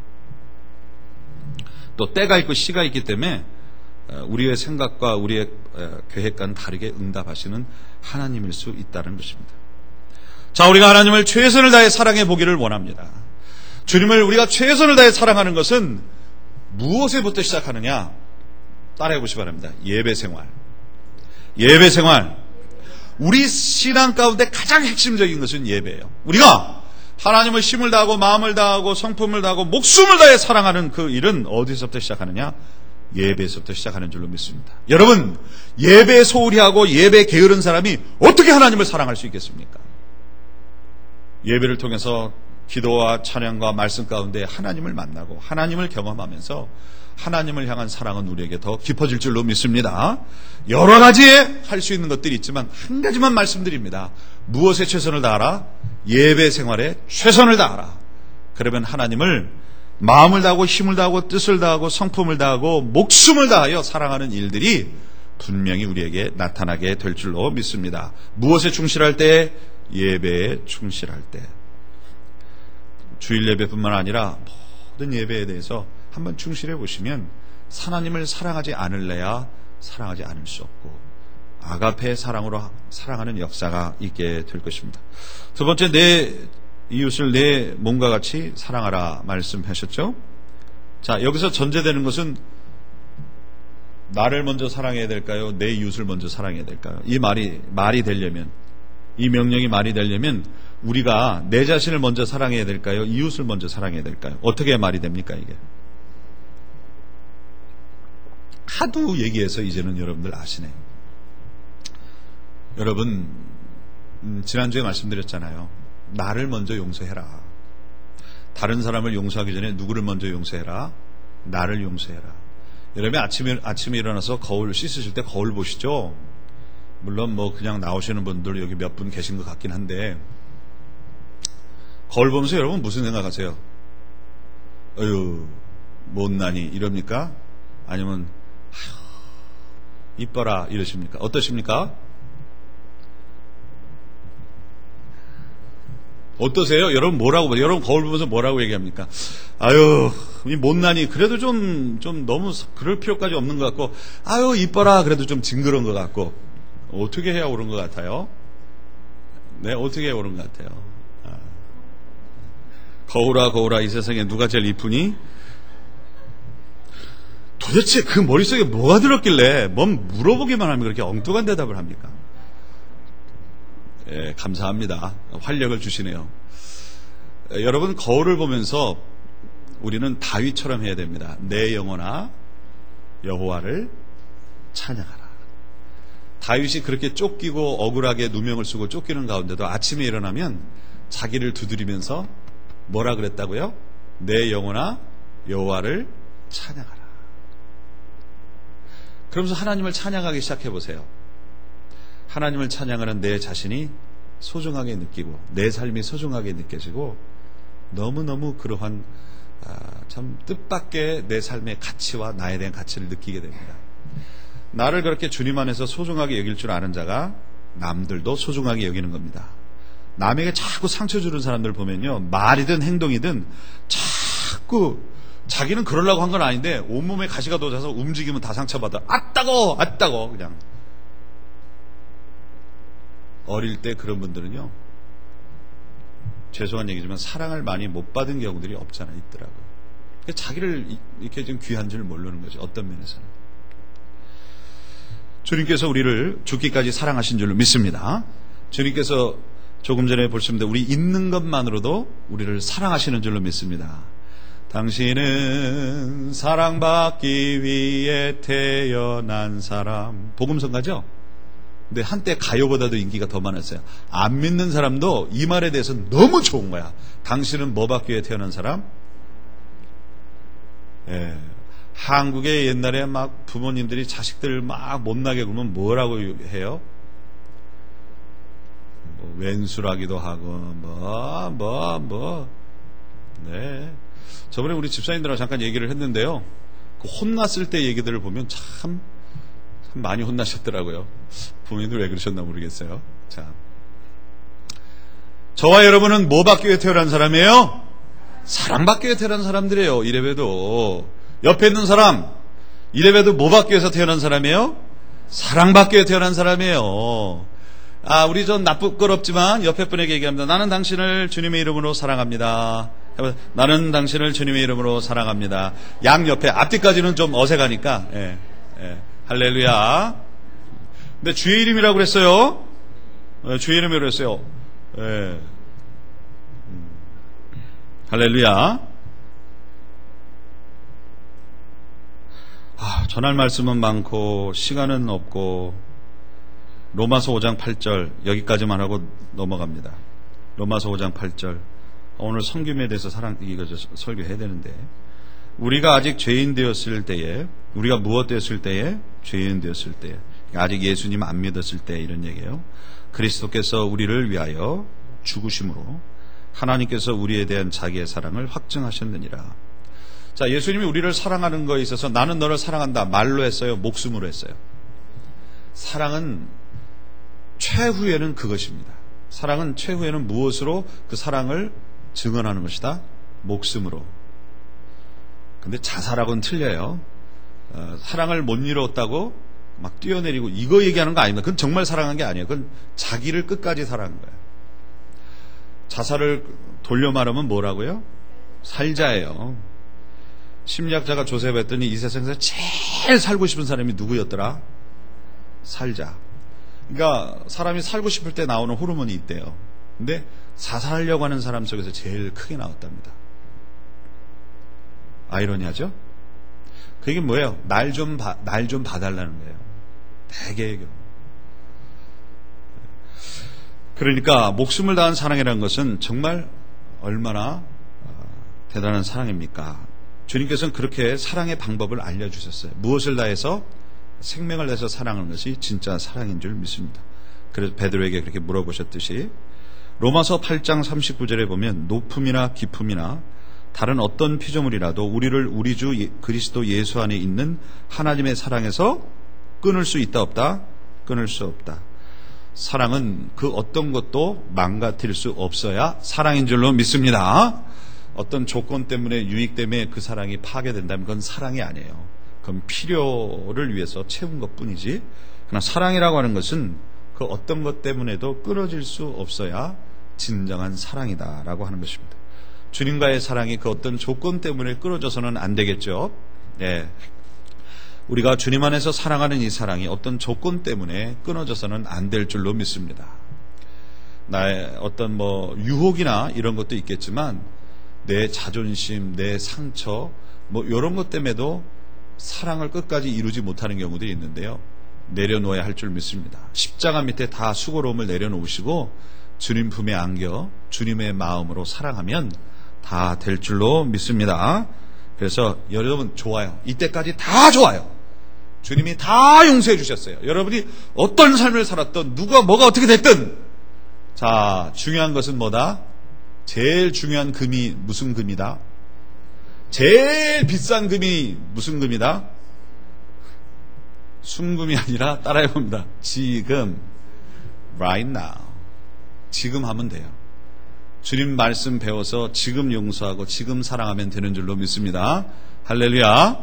또 때가 있고 시가 있기 때문에 우리의 생각과 우리의 계획과는 다르게 응답하시는 하나님일 수 있다는 것입니다. 자, 우리가 하나님을 최선을 다해 사랑해 보기를 원합니다. 주님을 우리가 최선을 다해 사랑하는 것은 무엇에부터 시작하느냐? 따라해 보시기 바랍니다. 예배 생활. 예배 생활. 우리 신앙 가운데 가장 핵심적인 것은 예배예요. 우리가 하나님을 힘을 다하고 마음을 다하고 성품을 다하고 목숨을 다해 사랑하는 그 일은 어디서부터 시작하느냐? 예배에서부터 시작하는 줄로 믿습니다. 여러분, 예배에 소홀히 하고 예배에 게으른 사람이 어떻게 하나님을 사랑할 수 있겠습니까? 예배를 통해서 기도와 찬양과 말씀 가운데 하나님을 만나고 하나님을 경험하면서 하나님을 향한 사랑은 우리에게 더 깊어질 줄로 믿습니다. 여러 가지에 할 수 있는 것들이 있지만 한 가지만 말씀드립니다. 무엇에 최선을 다하라? 예배 생활에 최선을 다하라. 그러면 하나님을 마음을 다하고 힘을 다하고 뜻을 다하고 성품을 다하고 목숨을 다하여 사랑하는 일들이 분명히 우리에게 나타나게 될 줄로 믿습니다. 무엇에 충실할 때? 예배에 충실할 때. 주일 예배뿐만 아니라 모든 예배에 대해서 한번 충실해 보시면 하나님을 사랑하지 않을래야 사랑하지 않을 수 없고 아가페 사랑으로 사랑하는 역사가 있게 될 것입니다. 두 번째, 내 이웃을 내 몸과 같이 사랑하라 말씀하셨죠. 자, 여기서 전제되는 것은 나를 먼저 사랑해야 될까요? 내 이웃을 먼저 사랑해야 될까요? 이 말이 말이 되려면, 이 명령이 말이 되려면 우리가 내 자신을 먼저 사랑해야 될까요? 이웃을 먼저 사랑해야 될까요? 어떻게 말이 됩니까 이게? 하도 얘기해서 이제는 여러분들 아시네요. 여러분, 음, 지난주에 말씀드렸잖아요. 나를 먼저 용서해라. 다른 사람을 용서하기 전에 누구를 먼저 용서해라? 나를 용서해라. 여러분, 아침에, 아침에 일어나서 거울 씻으실 때 거울 보시죠? 물론 뭐 그냥 나오시는 분들 여기 몇 분 계신 것 같긴 한데 거울 보면서 여러분 무슨 생각하세요? 어휴 못나니 이럽니까? 아니면 아휴 이뻐라 이러십니까? 어떠십니까? 어떠세요? 여러분 뭐라고 여러분 거울 보면서 뭐라고 얘기합니까? 아유 이 못나니 그래도 좀 좀 너무 그럴 필요까지 없는 것 같고 아유 이뻐라 그래도 좀 징그러운 것 같고 어떻게 해야 옳은 것 같아요? 네, 어떻게 해야 옳은 것 같아요? 아. 거울아 거울아 이 세상에 누가 제일 이쁘니? 도대체 그 머릿속에 뭐가 들었길래 뭔 물어보기만 하면 그렇게 엉뚱한 대답을 합니까? 예, 감사합니다. 활력을 주시네요. 예, 여러분 거울을 보면서 우리는 다윗처럼 해야 됩니다. 내 영혼아 여호와를 찬양하라. 다윗이 그렇게 쫓기고 억울하게 누명을 쓰고 쫓기는 가운데도 아침에 일어나면 자기를 두드리면서 뭐라 그랬다고요? 내 영혼아 여호와를 찬양하라. 그러면서 하나님을 찬양하기 시작해보세요. 하나님을 찬양하는 내 자신이 소중하게 느끼고 내 삶이 소중하게 느껴지고 너무너무 그러한 아, 참 뜻밖의 내 삶의 가치와 나에 대한 가치를 느끼게 됩니다. 나를 그렇게 주님 안에서 소중하게 여길 줄 아는 자가 남들도 소중하게 여기는 겁니다. 남에게 자꾸 상처 주는 사람들 보면요 말이든 행동이든 자꾸 자기는 그러려고 한 건 아닌데 온몸에 가시가 돋아서 움직이면 다 상처받아. 아따고 아따고 그냥. 어릴 때 그런 분들은요, 죄송한 얘기지만 사랑을 많이 못 받은 경우들이 없잖아 있더라고요. 자기를 이렇게 좀 귀한 줄 모르는 거죠. 어떤 면에서는. 주님께서 우리를 죽기까지 사랑하신 줄로 믿습니다. 주님께서 조금 전에 보셨습니다. 우리 있는 것만으로도 우리를 사랑하시는 줄로 믿습니다. 당신은 사랑받기 위해 태어난 사람. 복음성가죠? 근데 한때 가요보다도 인기가 더 많았어요. 안 믿는 사람도 이 말에 대해서 너무 좋은 거야. 당신은 뭐 받기 위해 태어난 사람? 예. 한국에 옛날에 막 부모님들이 자식들 막 못나게 굴면 뭐라고 해요? 뭐 왼수라기도 하고 뭐 뭐 뭐. 네. 저번에 우리 집사님들하고 잠깐 얘기를 했는데요. 그 혼났을 때 얘기들을 보면 참, 참 많이 혼나셨더라고요. 부모님들 왜 그러셨나 모르겠어요. 자, 저와 여러분은 뭐 받기 위해 태어난 사람이에요? 사랑받기 위해 태어난 사람들이에요. 이래봬도 옆에 있는 사람, 이래봬도 뭐 받기 위해서 태어난 사람이에요? 사랑받기 위해 태어난 사람이에요. 아, 우리 좀 나쁘끄럽지만 옆에 분에게 얘기합니다. 나는 당신을 주님의 이름으로 사랑합니다. 나는 당신을 주님의 이름으로 사랑합니다. 양 옆에, 앞뒤까지는 좀 어색하니까. 예, 예. 할렐루야. 근데 주의 이름이라고 그랬어요. 예, 주의 이름이라고 그랬어요. 예. 음. 할렐루야. 아, 전할 말씀은 많고 시간은 없고 로마서 오 장 팔 절 여기까지만 하고 넘어갑니다. 로마서 오 장 팔 절. 오늘 성김에 대해서 사랑 이거 설교해야 되는데, 우리가 아직 죄인 되었을 때에, 우리가 무엇 되었을 때에? 죄인 되었을 때에, 아직 예수님 안 믿었을 때, 이런 얘기예요. 그리스도께서 우리를 위하여 죽으심으로 하나님께서 우리에 대한 자기의 사랑을 확증하셨느니라. 자, 예수님이 우리를 사랑하는 거에 있어서 나는 너를 사랑한다 말로 했어요? 목숨으로 했어요? 사랑은 최후에는 그것입니다. 사랑은 최후에는 무엇으로 그 사랑을 증언하는 것이다? 목숨으로. 근데 자살하고는 틀려요. 어, 사랑을 못 이루었다고 막 뛰어내리고 이거 얘기하는 거 아닙니다. 그건 정말 사랑한 게 아니에요. 그건 자기를 끝까지 사랑한 거예요. 자살을 돌려 말하면 뭐라고요? 살자예요. 심리학자가 조사해봤더니 이 세상에서 제일 살고 싶은 사람이 누구였더라? 살자. 그러니까 사람이 살고 싶을 때 나오는 호르몬이 있대요. 근데 자살하려고 하는 사람 속에서 제일 크게 나왔답니다. 아이러니하죠? 그게 뭐예요? 날 좀 봐, 날 좀 봐달라는 거예요. 대개의 경우. 그러니까 목숨을 다한 사랑이라는 것은 정말 얼마나 대단한 사랑입니까? 주님께서는 그렇게 사랑의 방법을 알려주셨어요. 무엇을 다해서? 생명을 내서 사랑하는 것이 진짜 사랑인 줄 믿습니다. 그래서 베드로에게 그렇게 물어보셨듯이 로마서 팔 장 삼십구 절에 보면 높음이나 깊음이나 다른 어떤 피조물이라도 우리를 우리 주 그리스도 예수 안에 있는 하나님의 사랑에서 끊을 수 있다 없다? 끊을 수 없다. 사랑은 그 어떤 것도 망가뜨릴 수 없어야 사랑인 줄로 믿습니다. 어떤 조건 때문에, 유익 때문에 그 사랑이 파괴된다면 그건 사랑이 아니에요. 그건 필요를 위해서 채운 것뿐이지. 그러나 사랑이라고 하는 것은 그 어떤 것 때문에도 끊어질 수 없어야 진정한 사랑이다라고 하는 것입니다. 주님과의 사랑이 그 어떤 조건 때문에 끊어져서는 안 되겠죠. 네. 우리가 주님 안에서 사랑하는 이 사랑이 어떤 조건 때문에 끊어져서는 안 될 줄로 믿습니다. 나의 어떤 뭐 유혹이나 이런 것도 있겠지만 내 자존심, 내 상처 뭐 이런 것 때문에도 사랑을 끝까지 이루지 못하는 경우들이 있는데요. 내려놓아야 할 줄 믿습니다. 십자가 밑에 다 수고로움을 내려놓으시고 주님 품에 안겨 주님의 마음으로 사랑하면 다 될 줄로 믿습니다. 그래서 여러분 좋아요. 이때까지 다 좋아요. 주님이 다 용서해 주셨어요. 여러분이 어떤 삶을 살았던 누가 뭐가 어떻게 됐든 자, 중요한 것은 뭐다? 제일 중요한 금이 무슨 금이다? 제일 비싼 금이 무슨 금이다? 순금이 아니라 따라해봅니다. 지금, right now. 지금 하면 돼요. 주님 말씀 배워서 지금 용서하고 지금 사랑하면 되는 줄로 믿습니다. 할렐루야.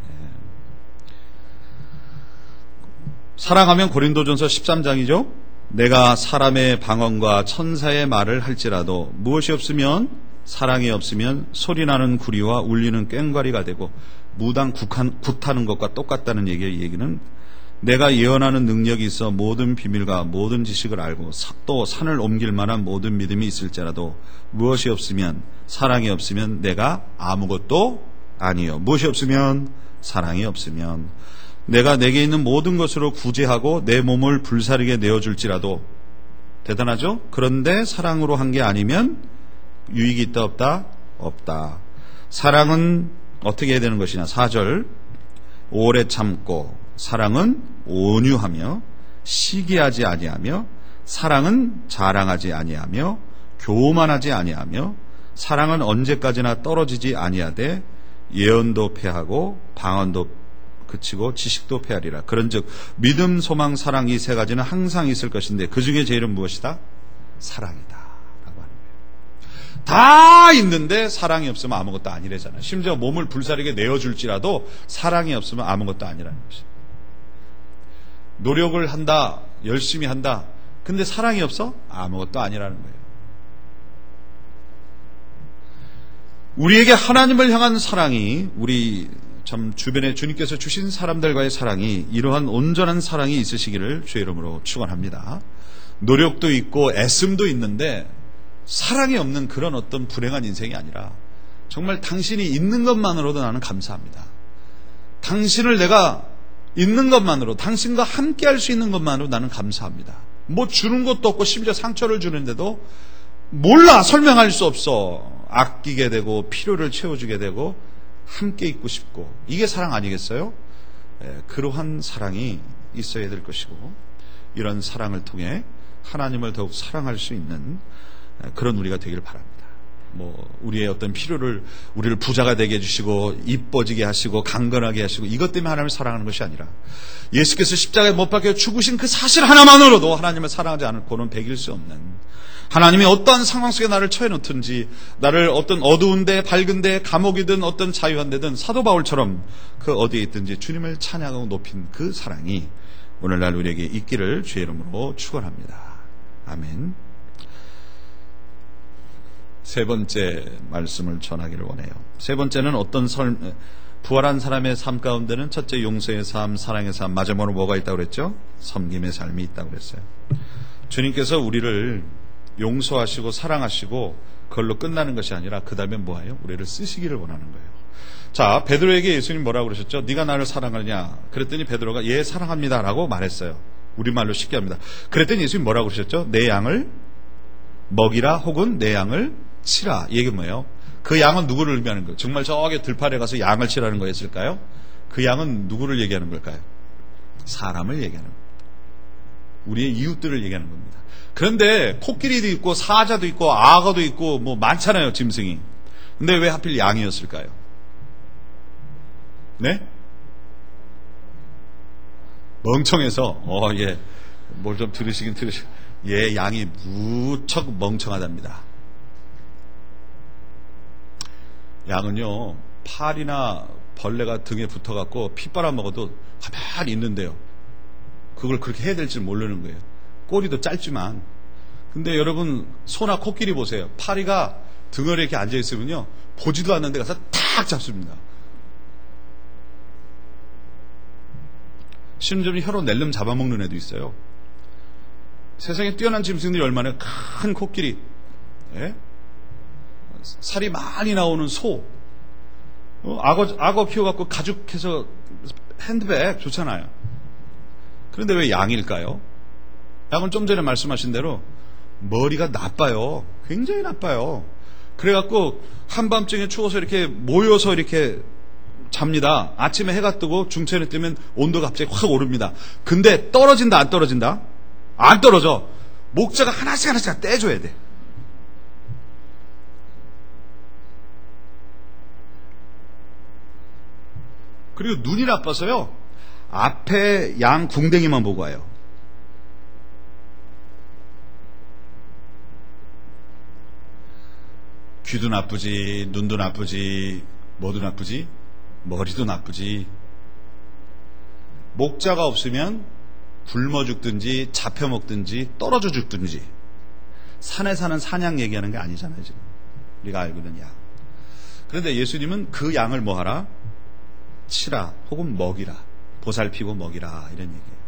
사랑하면 고린도전서 십삼 장이죠. 내가 사람의 방언과 천사의 말을 할지라도 무엇이 없으면, 사랑이 없으면 소리나는 구리와 울리는 꽹과리가 되고 무당 굿하는 것과 똑같다는 얘기의 얘기는, 내가 예언하는 능력이 있어 모든 비밀과 모든 지식을 알고 또 산을 옮길 만한 모든 믿음이 있을지라도 무엇이 없으면, 사랑이 없으면 내가 아무것도 아니요. 무엇이 없으면, 사랑이 없으면 내가 내게 있는 모든 것으로 구제하고 내 몸을 불사르게 내어줄지라도, 대단하죠? 그런데 사랑으로 한 게 아니면 유익이 있다 없다? 없다. 사랑은 어떻게 해야 되는 것이냐? 사 절, 오래 참고, 사랑은 온유하며 시기하지 아니하며, 사랑은 자랑하지 아니하며 교만하지 아니하며, 사랑은 언제까지나 떨어지지 아니하되 예언도 패하고 방언도 그치고 지식도 패하리라. 그런즉 믿음, 소망, 사랑 이 세 가지는 항상 있을 것인데 그 중에 제일은 무엇이다? 사랑이다 라고 하는 거예요. 다 있는데 사랑이 없으면 아무것도 아니래잖아요. 심지어 몸을 불사르게 내어줄지라도 사랑이 없으면 아무것도 아니라는 것이에요. 노력을 한다, 열심히 한다, 근데 사랑이 없어? 아무것도 아니라는 거예요. 우리에게 하나님을 향한 사랑이, 우리 참 주변에 주님께서 주신 사람들과의 사랑이, 이러한 온전한 사랑이 있으시기를 주의 이름으로 축원합니다. 노력도 있고 애씀도 있는데 사랑이 없는 그런 어떤 불행한 인생이 아니라 정말 당신이 있는 것만으로도 나는 감사합니다. 당신을 내가 있는 것만으로, 당신과 함께 할 수 있는 것만으로 나는 감사합니다. 뭐 주는 것도 없고 심지어 상처를 주는데도 몰라, 설명할 수 없어. 아끼게 되고 필요를 채워주게 되고 함께 있고 싶고, 이게 사랑 아니겠어요? 예, 그러한 사랑이 있어야 될 것이고, 이런 사랑을 통해 하나님을 더욱 사랑할 수 있는 그런 우리가 되기를 바랍니다. 뭐 우리의 어떤 필요를, 우리를 부자가 되게 해주시고 이뻐지게 하시고 강건하게 하시고 이것 때문에 하나님을 사랑하는 것이 아니라, 예수께서 십자가에 못 박혀 죽으신 그 사실 하나만으로도 하나님을 사랑하지 않고는 배길 수 없는, 하나님이 어떠한 상황 속에 나를 처해 놓든지, 나를 어떤 어두운데 밝은데 감옥이든 어떤 자유한 데든 사도 바울처럼 그 어디에 있든지 주님을 찬양하고 높인 그 사랑이 오늘날 우리에게 있기를 주의 이름으로 축원합니다. 아멘. 세 번째 말씀을 전하기를 원해요. 세 번째는 어떤 삶, 부활한 사람의 삶 가운데는 첫째 용서의 삶, 사랑의 삶, 마지막으로 뭐가 있다고 그랬죠? 섬김의 삶이 있다고 그랬어요. 주님께서 우리를 용서하시고 사랑하시고 그걸로 끝나는 것이 아니라 그 다음에 뭐예요? 우리를 쓰시기를 원하는 거예요. 자, 베드로에게 예수님 뭐라고 그러셨죠? 네가 나를 사랑하느냐? 그랬더니 베드로가 예, 사랑합니다 라고 말했어요. 우리말로 쉽게 합니다. 그랬더니 예수님 뭐라고 그러셨죠? 내 양을 먹이라, 혹은 내 양을 치라. 이 얘기는 뭐예요? 그 양은 누구를 의미하는 거예요? 정말 저기 들판에 가서 양을 치라는 거였을까요? 그 양은 누구를 얘기하는 걸까요? 사람을 얘기하는 겁니다. 우리의 이웃들을 얘기하는 겁니다. 그런데 코끼리도 있고 사자도 있고 악어도 있고 뭐 많잖아요, 짐승이. 근데 왜 하필 양이었을까요? 네? 멍청해서, 어, 예, 뭘 좀 들으시긴 들으시, 예, 양이 무척 멍청하답니다. 양은요, 팔이나 벌레가 등에 붙어갖고 피 빨아먹어도 가만히 있는데요, 그걸 그렇게 해야 될지 모르는 거예요. 꼬리도 짧지만. 근데 여러분, 소나 코끼리 보세요. 파리가 등어리에 이렇게 앉아있으면요, 보지도 않는 데 가서 탁 잡습니다. 심지어 혀로 낼름 잡아먹는 애도 있어요. 세상에 뛰어난 짐승들이 얼마나, 큰 코끼리, 예? 살이 많이 나오는 소, 어, 악어, 악어 키워갖고 가죽해서 핸드백 좋잖아요. 그런데 왜 양일까요? 양은 좀 전에 말씀하신 대로 머리가 나빠요. 굉장히 나빠요. 그래갖고 한밤중에 추워서 이렇게 모여서 이렇게 잡니다. 아침에 해가 뜨고 중천에 뜨면 온도가 갑자기 확 오릅니다. 근데 떨어진다 안 떨어진다? 안 떨어져. 목자가 하나씩 하나씩 떼줘야 돼. 그리고 눈이 나빠서요, 앞에 양 궁뎅이만 보고 와요. 귀도 나쁘지, 눈도 나쁘지, 뭐도 나쁘지? 머리도 나쁘지. 목자가 없으면 굶어 죽든지 잡혀 먹든지 떨어져 죽든지. 산에 사는 사냥 얘기하는 게 아니잖아요, 지금. 우리가 알고 있는 양. 그런데 예수님은 그 양을 뭐 하라? 치라, 혹은 먹이라. 보살피고 먹이라. 이런 얘기예요.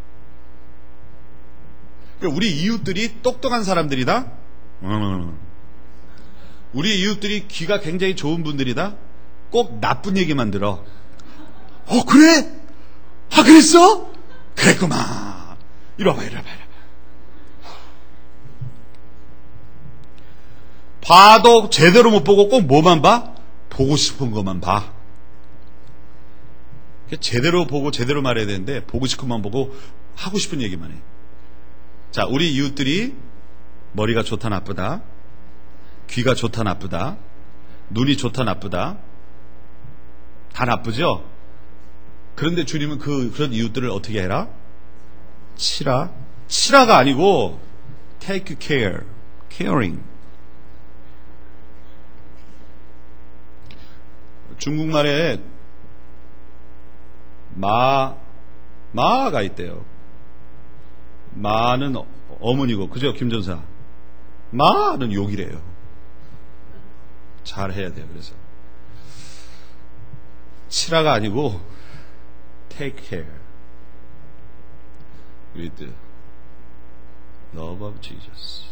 그러니까 우리 이웃들이 똑똑한 사람들이다? 음. 우리 이웃들이 귀가 굉장히 좋은 분들이다? 꼭 나쁜 얘기만 들어. 어, 그래? 아, 그랬어? 그랬구만. 이리 와봐, 이리 와봐, 이리 와봐. 봐도 제대로 못 보고 꼭 뭐만 봐? 보고 싶은 것만 봐. 제대로 보고 제대로 말해야 되는데 보고 싶은 것만 보고 하고 싶은 얘기만 해. 자, 우리 이웃들이 머리가 좋다 나쁘다, 귀가 좋다 나쁘다, 눈이 좋다 나쁘다, 다 나쁘죠? 그런데 주님은 그, 그런 이웃들을 어떻게 해라? 치라. 치라가 아니고 take care, caring. 중국말에 마, 마가 있대요. 마는 어머니고, 그죠, 김전사? 마는 욕이래요. 잘 해야 돼요, 그래서. 치라가 아니고 take care with the love of Jesus.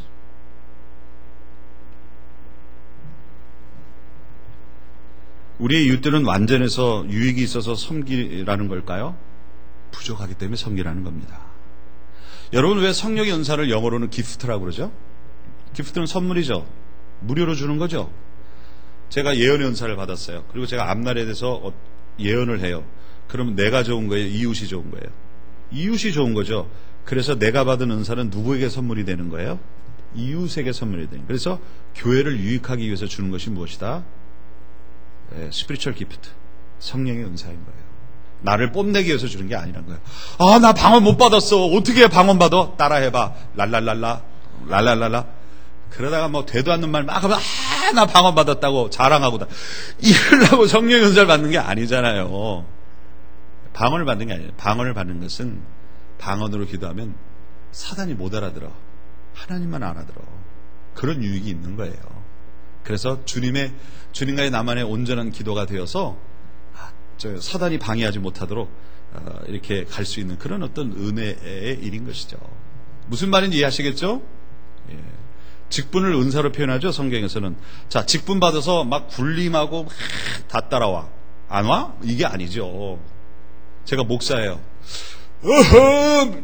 우리의 이웃들은 완전해서 유익이 있어서 섬기라는 걸까요? 부족하기 때문에 섬기라는 겁니다. 여러분, 왜 성령의 은사를 영어로는 기프트라고 그러죠? 기프트는 선물이죠. 무료로 주는 거죠. 제가 예언의 은사를 받았어요. 그리고 제가 앞날에 대해서 예언을 해요. 그러면 내가 좋은 거예요? 이웃이 좋은 거예요? 이웃이 좋은 거죠. 그래서 내가 받은 은사는 누구에게 선물이 되는 거예요? 이웃에게 선물이 되는 거예요. 그래서 교회를 유익하기 위해서 주는 것이 무엇이다? 스피리추얼 기프트, 성령의 은사인 거예요. 나를 뽐내기 위해서 주는 게 아니란 거예요. 아, 나 방언 못 받았어. 어떻게 방언 받아? 따라해봐. 랄랄랄라, 랄랄랄라. 그러다가 뭐 되도 않는 말 막 하면, 아, 나 방언 받았다고 자랑하고다. 이러려고 성령의 은사를 받는 게 아니잖아요. 방언을 받는 게 아니에요. 방언을 받는 것은 방언으로 기도하면 사단이 못 알아들어. 하나님만 알아들어. 그런 유익이 있는 거예요. 그래서 주님의, 주님과의 나만의 온전한 기도가 되어서 아, 저 사단이 방해하지 못하도록 어, 이렇게 갈 수 있는 그런 어떤 은혜의 일인 것이죠. 무슨 말인지 이해하시겠죠? 예. 직분을 은사로 표현하죠, 성경에서는. 자, 직분 받아서 막 군림하고 막 다 따라와. 안 와? 이게 아니죠. 제가 목사예요. 어흠!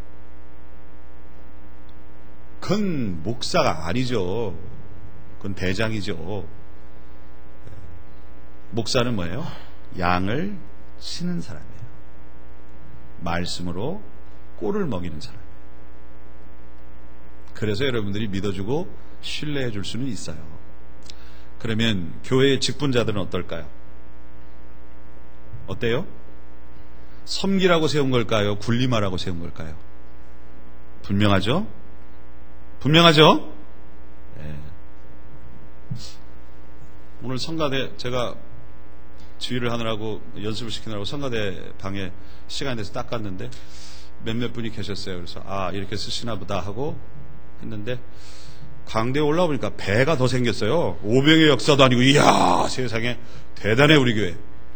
그건 목사가 아니죠. 그건 대장이죠. 목사는 뭐예요? 양을 치는 사람이에요. 말씀으로 꼴을 먹이는 사람이에요. 그래서 여러분들이 믿어주고 신뢰해 줄 수는 있어요. 그러면 교회의 직분자들은 어떨까요? 어때요? 섬기라고 세운 걸까요? 군림하라고 세운 걸까요? 분명하죠? 분명하죠? 네. 오늘 성가대 제가 지휘를 하느라고 연습을 시키느라고 성가대 방에 시간이 돼서 닦았는데 몇몇 분이 계셨어요. 그래서 아, 이렇게 쓰시나 보다 하고 했는데 강대에 올라오니까 배가 더 생겼어요. 오병의 역사도 아니고 이야, 세상에 대단해 우리 교회.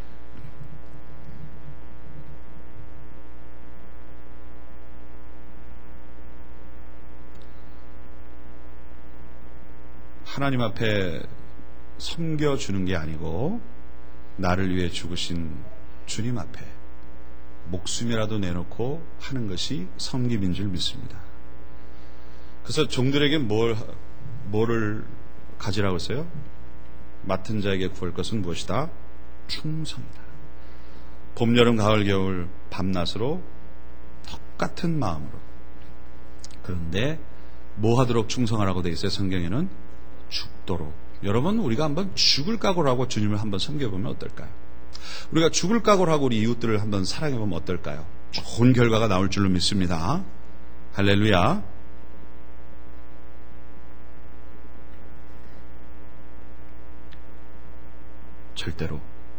하나님 앞에 섬겨주는 게 아니고 나를 위해 죽으신 주님 앞에 목숨이라도 내놓고 하는 것이 섬김인 줄 믿습니다. 그래서 종들에게 뭘, 뭐를 가지라고 했어요? 맡은 자에게 구할 것은 무엇이다? 충성이다. 봄, 여름, 가을, 겨울, 밤낮으로 똑같은 마음으로. 그런데 뭐 하도록 충성하라고 되어 있어요? 성경에는 죽도록. 여러분, 우리가 한번 죽을 각오를 하고 주님을 한번 섬겨보면 어떨까요? 우리가 죽을 각오를 하고 우리 이웃들을 한번 사랑해보면 어떨까요? 좋은 결과가 나올 줄로 믿습니다. 할렐루야. 절대로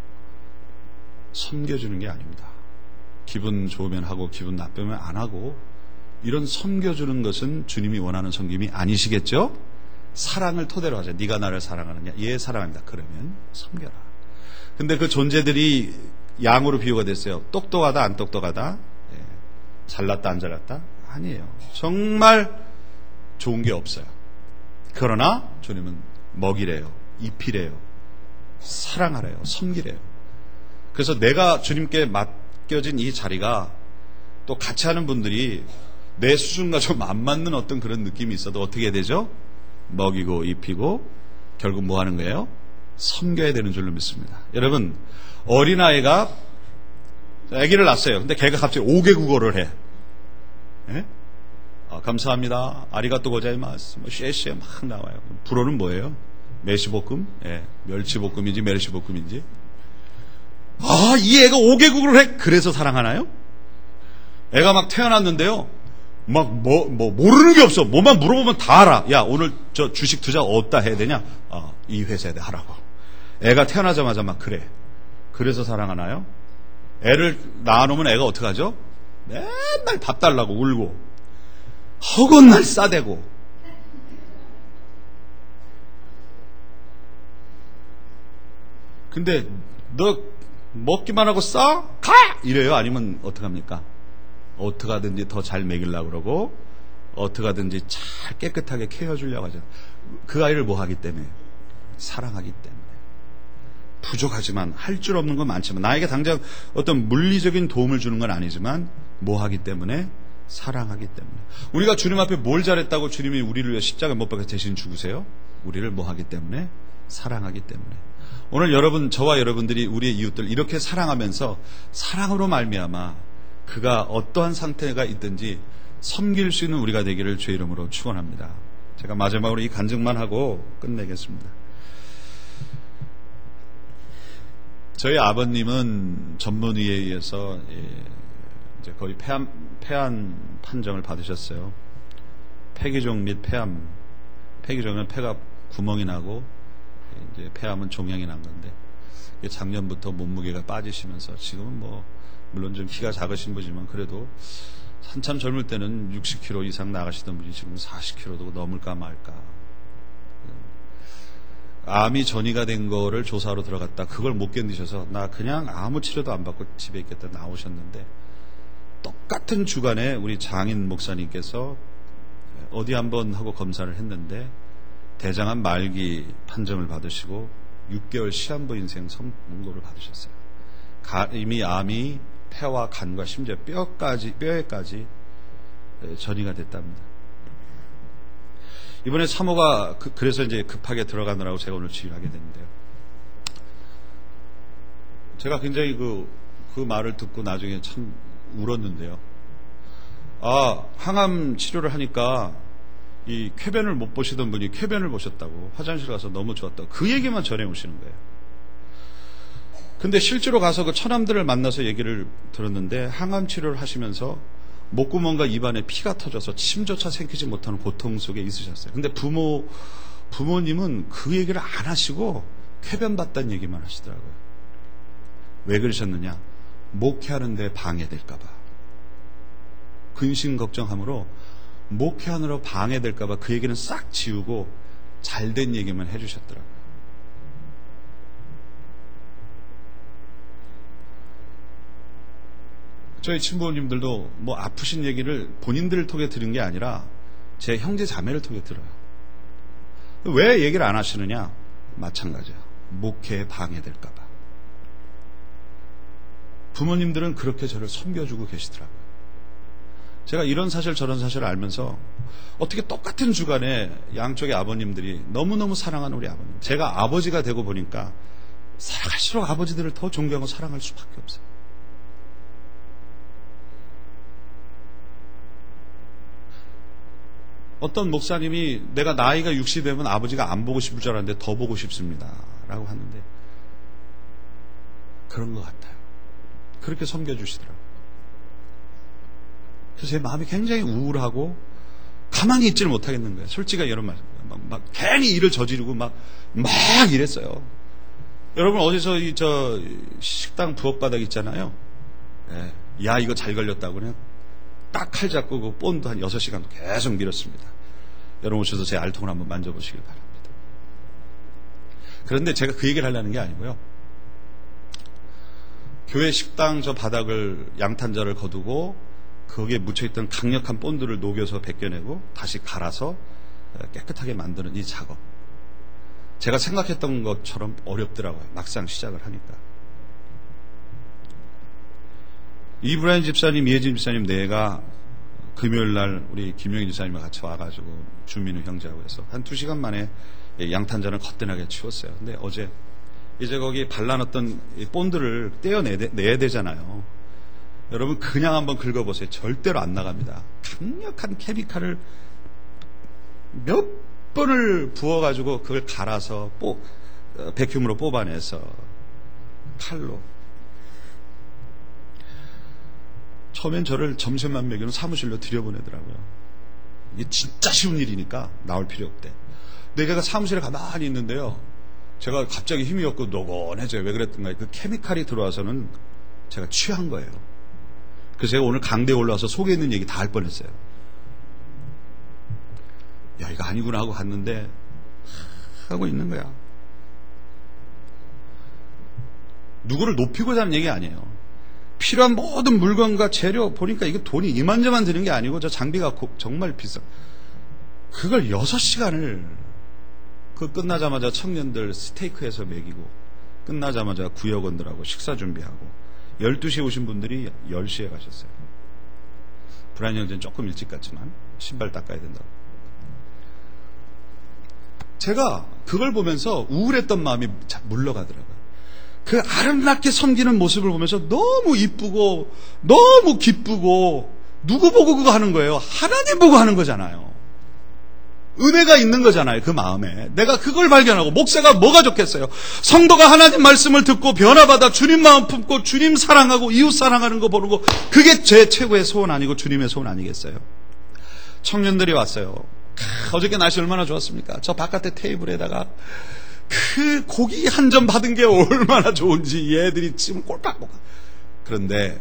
섬겨주는 게 아닙니다. 기분 좋으면 하고 기분 나쁘면 안 하고, 이런 섬겨주는 것은 주님이 원하는 섬김이 아니시겠죠? 사랑을 토대로 하자. 네가 나를 사랑하느냐? 예, 사랑합니다. 그러면 섬겨라. 근데 그 존재들이 양으로 비유가 됐어요. 똑똑하다 안 똑똑하다? 예. 잘났다 안 잘났다? 아니에요. 정말 좋은 게 없어요. 그러나 주님은 먹이래요, 입히래요, 사랑하래요, 섬기래요. 그래서 내가 주님께 맡겨진 이 자리가 또 같이 하는 분들이 내 수준과 좀 안 맞는 어떤 그런 느낌이 있어도 어떻게 해야 되죠? 먹이고 입히고 결국 뭐 하는 거예요? 섬겨야 되는 줄로 믿습니다. 여러분, 어린아이가 아기를 낳았어요. 근데 걔가 갑자기 오 개 국어를 해. 예? 아, 감사합니다. 아리가또 고자이마스. 뭐 쉐쉐 막 나와요. 불어는 뭐예요? 메시볶음? 예. 멸치볶음인지 메르시볶음인지. 아, 이 애가 오 개 국어를 해. 그래서 사랑하나요? 애가 막 태어났는데요. 막 뭐, 뭐 모르는 게 없어. 뭐만 물어보면 다 알아. 야, 오늘 저 주식 투자 어디다 해야 되냐? 아, 이 회사에 하라고. 애가 태어나자마자 막 그래. 그래서 사랑하나요? 애를 낳아놓으면 애가 어떡하죠? 맨날 밥 달라고 울고 허건 날 싸대고. 근데 너 먹기만 하고 싸? 가! 이래요? 아니면 어떡합니까? 어떻게 하든지 더 잘 먹이려고 그러고 어떻게 하든지 잘 깨끗하게 케어주려고 하죠. 그 아이를 뭐 하기 때문에? 사랑하기 때문에. 부족하지만 할 줄 없는 건 많지만 나에게 당장 어떤 물리적인 도움을 주는 건 아니지만 뭐 하기 때문에? 사랑하기 때문에. 우리가 주님 앞에 뭘 잘했다고 주님이 우리를 위해 십자가 못 박아 대신 죽으세요? 우리를 뭐 하기 때문에? 사랑하기 때문에. 오늘 여러분, 저와 여러분들이 우리의 이웃들 이렇게 사랑하면서 사랑으로 말미암아 그가 어떠한 상태가 있든지 섬길 수 있는 우리가 되기를 주의 이름으로 축원합니다. 제가 마지막으로 이 간증만 하고 끝내겠습니다. 저희 아버님은 전문의에 의해서 이제 거의 폐암, 폐암 판정을 받으셨어요. 폐기종 및 폐암. 폐기종은 폐가 구멍이 나고 이제 폐암은 종양이 난 건데 작년부터 몸무게가 빠지시면서 지금은 뭐 물론 좀 키가 작으신 분이지만 그래도 한참 젊을 때는 육십 킬로그램 이상 나가시던 분이 지금 사십 킬로그램도 넘을까 말까. 암이 전이가 된 거를 조사하러 들어갔다. 그걸 못 견디셔서 나 그냥 아무 치료도 안 받고 집에 있겠다 나오셨는데, 똑같은 주간에 우리 장인 목사님께서 어디 한번 하고 검사를 했는데 대장암 말기 판정을 받으시고 육 개월 시한부 인생 선고를 받으셨어요. 가, 이미 암이 폐와 간과 심지어 뼈까지, 뼈에까지 전이가 됐답니다. 이번에 사모가 그, 그래서 이제 급하게 들어가느라고 제가 오늘 치유를 하게 됐는데요. 제가 굉장히 그, 그 말을 듣고 나중에 참 울었는데요. 아, 항암 치료를 하니까 이 쾌변을 못 보시던 분이 쾌변을 보셨다고, 화장실 가서 너무 좋았다고 그 얘기만 전해 오시는 거예요. 근데 실제로 가서 그 처남들을 만나서 얘기를 들었는데 항암 치료를 하시면서 목구멍과 입안에 피가 터져서 침조차 생기지 못하는 고통 속에 있으셨어요. 근데 부모, 부모님은 그 얘기를 안 하시고 쾌변 봤다는 얘기만 하시더라고요. 왜 그러셨느냐? 목회하는데 방해될까봐. 근심 걱정함으로 목회하느라 방해될까봐 그 얘기는 싹 지우고 잘된 얘기만 해주셨더라고요. 저희 친부모님들도 뭐 아프신 얘기를 본인들을 통해 들은 게 아니라 제 형제 자매를 통해 들어요. 왜 얘기를 안 하시느냐? 마찬가지야. 목회에 방해될까봐. 부모님들은 그렇게 저를 섬겨주고 계시더라고요. 제가 이런 사실 저런 사실을 알면서 어떻게 똑같은 주간에 양쪽의 아버님들이 너무너무 사랑하는 우리 아버님, 제가 아버지가 되고 보니까 살아갈수록 아버지들을 더 존경하고 사랑할 수밖에 없어요. 어떤 목사님이 내가 나이가 육십이면 아버지가 안 보고 싶을 줄 알았는데 더 보고 싶습니다 라고 하는데 그런 것 같아요. 그렇게 섬겨주시더라고요. 그래서 제 마음이 굉장히 우울하고 가만히 있지를 못하겠는 거예요. 솔직히 이런 말, 막, 막 괜히 일을 저지르고 막, 막 이랬어요. 여러분 어디서 이 저 식당 부엌바닥 있잖아요. 예. 야 이거 잘 걸렸다고 그냥 딱 칼 잡고 그 본드 한 여섯 시간 계속 밀었습니다. 여러분 오셔서 제 알통을 한번 만져보시길 바랍니다. 그런데 제가 그 얘기를 하려는 게 아니고요. 교회 식당 저 바닥을 양탄자를 거두고 거기에 묻혀있던 강력한 본드를 녹여서 벗겨내고 다시 갈아서 깨끗하게 만드는 이 작업, 제가 생각했던 것처럼 어렵더라고요. 막상 시작을 하니까. 이브라임 집사님, 이혜진 집사님 네가 금요일날 우리 김용희 집사님과 같이 와가지고 주민우 형제하고 해서 한 두 시간 만에 양탄자를 거뜬하게 치웠어요. 근데 어제 이제 거기 발라놨던 본드를 떼어내야 되잖아요. 여러분 그냥 한번 긁어보세요. 절대로 안 나갑니다. 강력한 케미칼을 몇 번을 부어가지고 그걸 갈아서 뽀, 백큐으로 뽑아내서 칼로. 처음엔 저를 점심만 먹이는 사무실로 들여보내더라고요. 이게 진짜 쉬운 일이니까 나올 필요 없대. 근데 제가 사무실에 가만히 있는데요, 제가 갑자기 힘이 없고 노곤해져요. 왜 그랬던가요? 그 케미칼이 들어와서는 제가 취한 거예요. 그래서 제가 오늘 강대에 올라와서 속에 있는 얘기 다 할 뻔했어요. 야 이거 아니구나 하고 갔는데 하고 있는 거야. 누구를 높이고자 하는 얘기 아니에요. 필요한 모든 물건과 재료 보니까 이거 돈이 이만저만 드는 게 아니고 저 장비가 정말 비싸. 그걸 여섯 시간을 그 끝나자마자 청년들 스테이크해서 먹이고 끝나자마자 구역원들하고 식사 준비하고 열두 시에 오신 분들이 열 시에 가셨어요. 브라이언 형제는 조금 일찍 갔지만 신발 닦아야 된다고. 제가 그걸 보면서 우울했던 마음이 물러가더라고요. 그 아름답게 섬기는 모습을 보면서 너무 이쁘고 너무 기쁘고, 누구 보고 그거 하는 거예요? 하나님 보고 하는 거잖아요. 은혜가 있는 거잖아요. 그 마음에 내가 그걸 발견하고, 목사가 뭐가 좋겠어요? 성도가 하나님 말씀을 듣고 변화받아 주님 마음 품고 주님 사랑하고 이웃 사랑하는 거 보는 거, 그게 제 최고의 소원 아니고 주님의 소원 아니겠어요? 청년들이 왔어요. 어저께 날씨 얼마나 좋았습니까? 저 바깥에 테이블에다가 그 고기 한 점 받은 게 얼마나 좋은지 얘들이 지금 꼴깍꼴깍. 그런데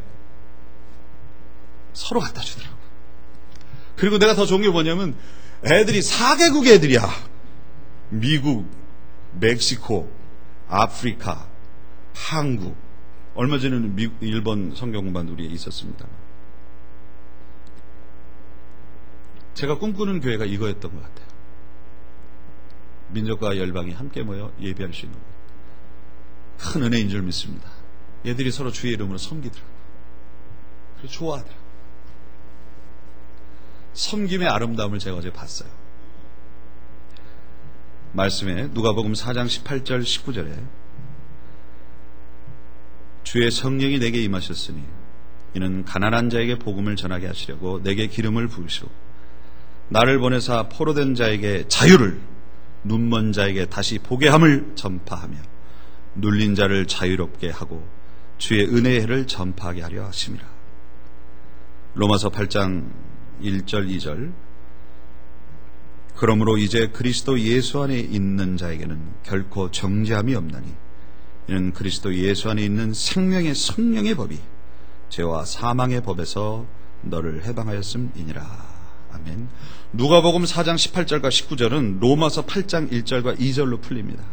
서로 갖다 주더라고. 그리고 내가 더 좋은 게 뭐냐면 애들이 사 개국 애들이야. 미국, 멕시코, 아프리카, 한국. 얼마 전에는 미국, 일본 성경 공부한 우리 있었습니다. 제가 꿈꾸는 교회가 이거였던 것 같아요. 민족과 열방이 함께 모여 예배할 수 있는 큰 은혜인 줄 믿습니다. 얘들이 서로 주의 이름으로 섬기더라고요. 그래서 좋아하더라고요. 섬김의 아름다움을 제가 어제 봤어요. 말씀에 누가복음 사 장 십팔 절 십구 절에 주의 성령이 내게 임하셨으니 이는 가난한 자에게 복음을 전하게 하시려고 내게 기름을 부으시고 나를 보내사 포로된 자에게 자유를, 눈먼 자에게 다시 보게 함을 전파하며 눌린 자를 자유롭게 하고 주의 은혜의 해를 전파하게 하려 하심이라. 로마서 팔 장 일 절 이 절 그러므로 이제 그리스도 예수 안에 있는 자에게는 결코 정죄함이 없나니 이는 그리스도 예수 안에 있는 생명의 성령의 법이 죄와 사망의 법에서 너를 해방하였음이니라. 아멘. 누가복음 사 장 십팔 절과 십구 절은 로마서 팔 장 일 절과 이 절로 풀립니다.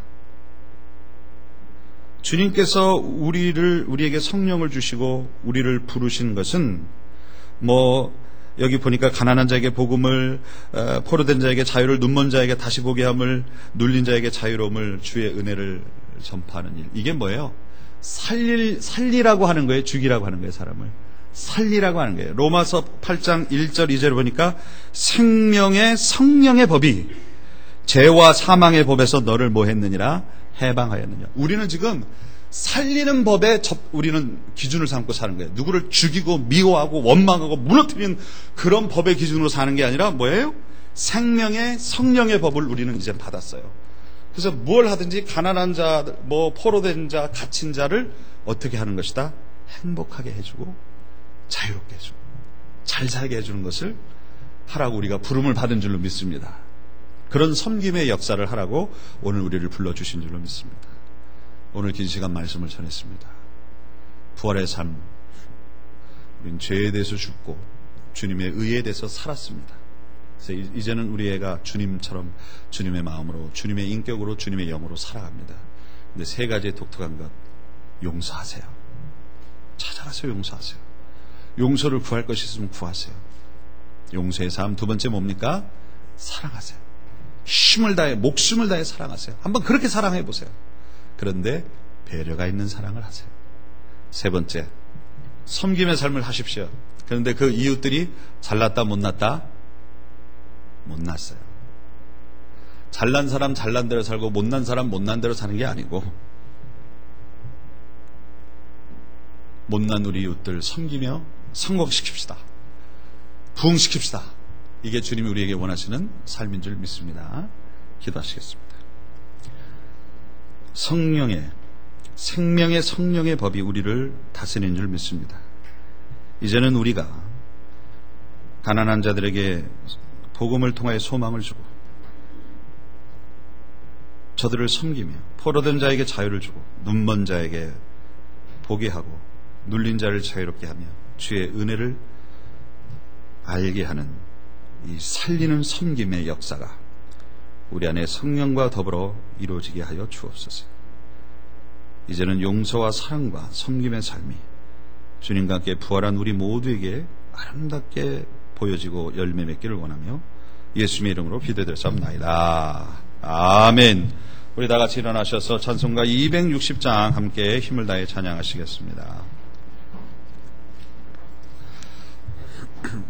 주님께서 우리를, 우리에게 성령을 주시고 우리를 부르신 것은 뭐 여기 보니까 가난한 자에게 복음을, 포로된 자에게 자유를, 눈먼 자에게 다시 보게 함을, 눌린 자에게 자유로움을, 주의 은혜를 전파하는 일. 이게 뭐예요? 살릴, 살리라고 하는 거예요? 죽이라고 하는 거예요? 사람을 살리라고 하는 거예요. 로마서 팔 장 일 절 이 절을 보니까 생명의 성령의 법이 죄와 사망의 법에서 너를 뭐 했느니라? 해방하였느냐. 우리는 지금 살리는 법에 접, 우리는 기준을 삼고 사는 거예요. 누구를 죽이고 미워하고 원망하고 무너뜨리는 그런 법의 기준으로 사는 게 아니라 뭐예요? 생명의 성령의 법을 우리는 이제 받았어요. 그래서 뭘 하든지 가난한 자, 뭐 포로된 자, 갇힌 자를 어떻게 하는 것이다? 행복하게 해주고 자유롭게 해주고 잘 살게 해주는 것을 하라고 우리가 부름을 받은 줄로 믿습니다. 그런 섬김의 역사를 하라고 오늘 우리를 불러주신 줄로 믿습니다. 오늘 긴 시간 말씀을 전했습니다. 부활의 삶, 우린 죄에 대해서 죽고 주님의 의에 대해서 살았습니다. 그래서 이제는 우리 애가 주님처럼 주님의 마음으로, 주님의 인격으로, 주님의 영으로 살아갑니다. 근데 세 가지의 독특한 것, 용서하세요. 찾아가세요. 용서하세요. 용서를 구할 것이 있으면 구하세요. 용서의 삶. 두 번째 뭡니까? 사랑하세요. 힘을 다해, 목숨을 다해 사랑하세요. 한번 그렇게 사랑해 보세요. 그런데 배려가 있는 사랑을 하세요. 세 번째, 섬김의 삶을 하십시오. 그런데 그 이웃들이 잘났다 못났다? 못났어요. 잘난 사람 잘난 대로 살고 못난 사람 못난 대로 사는 게 아니고, 못난 우리 이웃들 섬기며 성공시킵시다. 부흥시킵시다. 이게 주님이 우리에게 원하시는 삶인 줄 믿습니다. 기도하시겠습니다. 성령의, 생명의 성령의 법이 우리를 다스리는 줄 믿습니다. 이제는 우리가 가난한 자들에게 복음을 통하여 소망을 주고, 저들을 섬기며 포로된 자에게 자유를 주고, 눈먼 자에게 보게 하고, 눌린 자를 자유롭게 하며 주의 은혜를 알게 하는 이 살리는 섬김의 역사가 우리 안에 성령과 더불어 이루어지게 하여 주옵소서. 이제는 용서와 사랑과 섬김의 삶이 주님과 함께 부활한 우리 모두에게 아름답게 보여지고 열매 맺기를 원하며 예수님의 이름으로 기도드렸사옵나이다. 아멘. 우리 다 같이 일어나셔서 찬송가 이백육십 장 함께 힘을 다해 찬양하시겠습니다.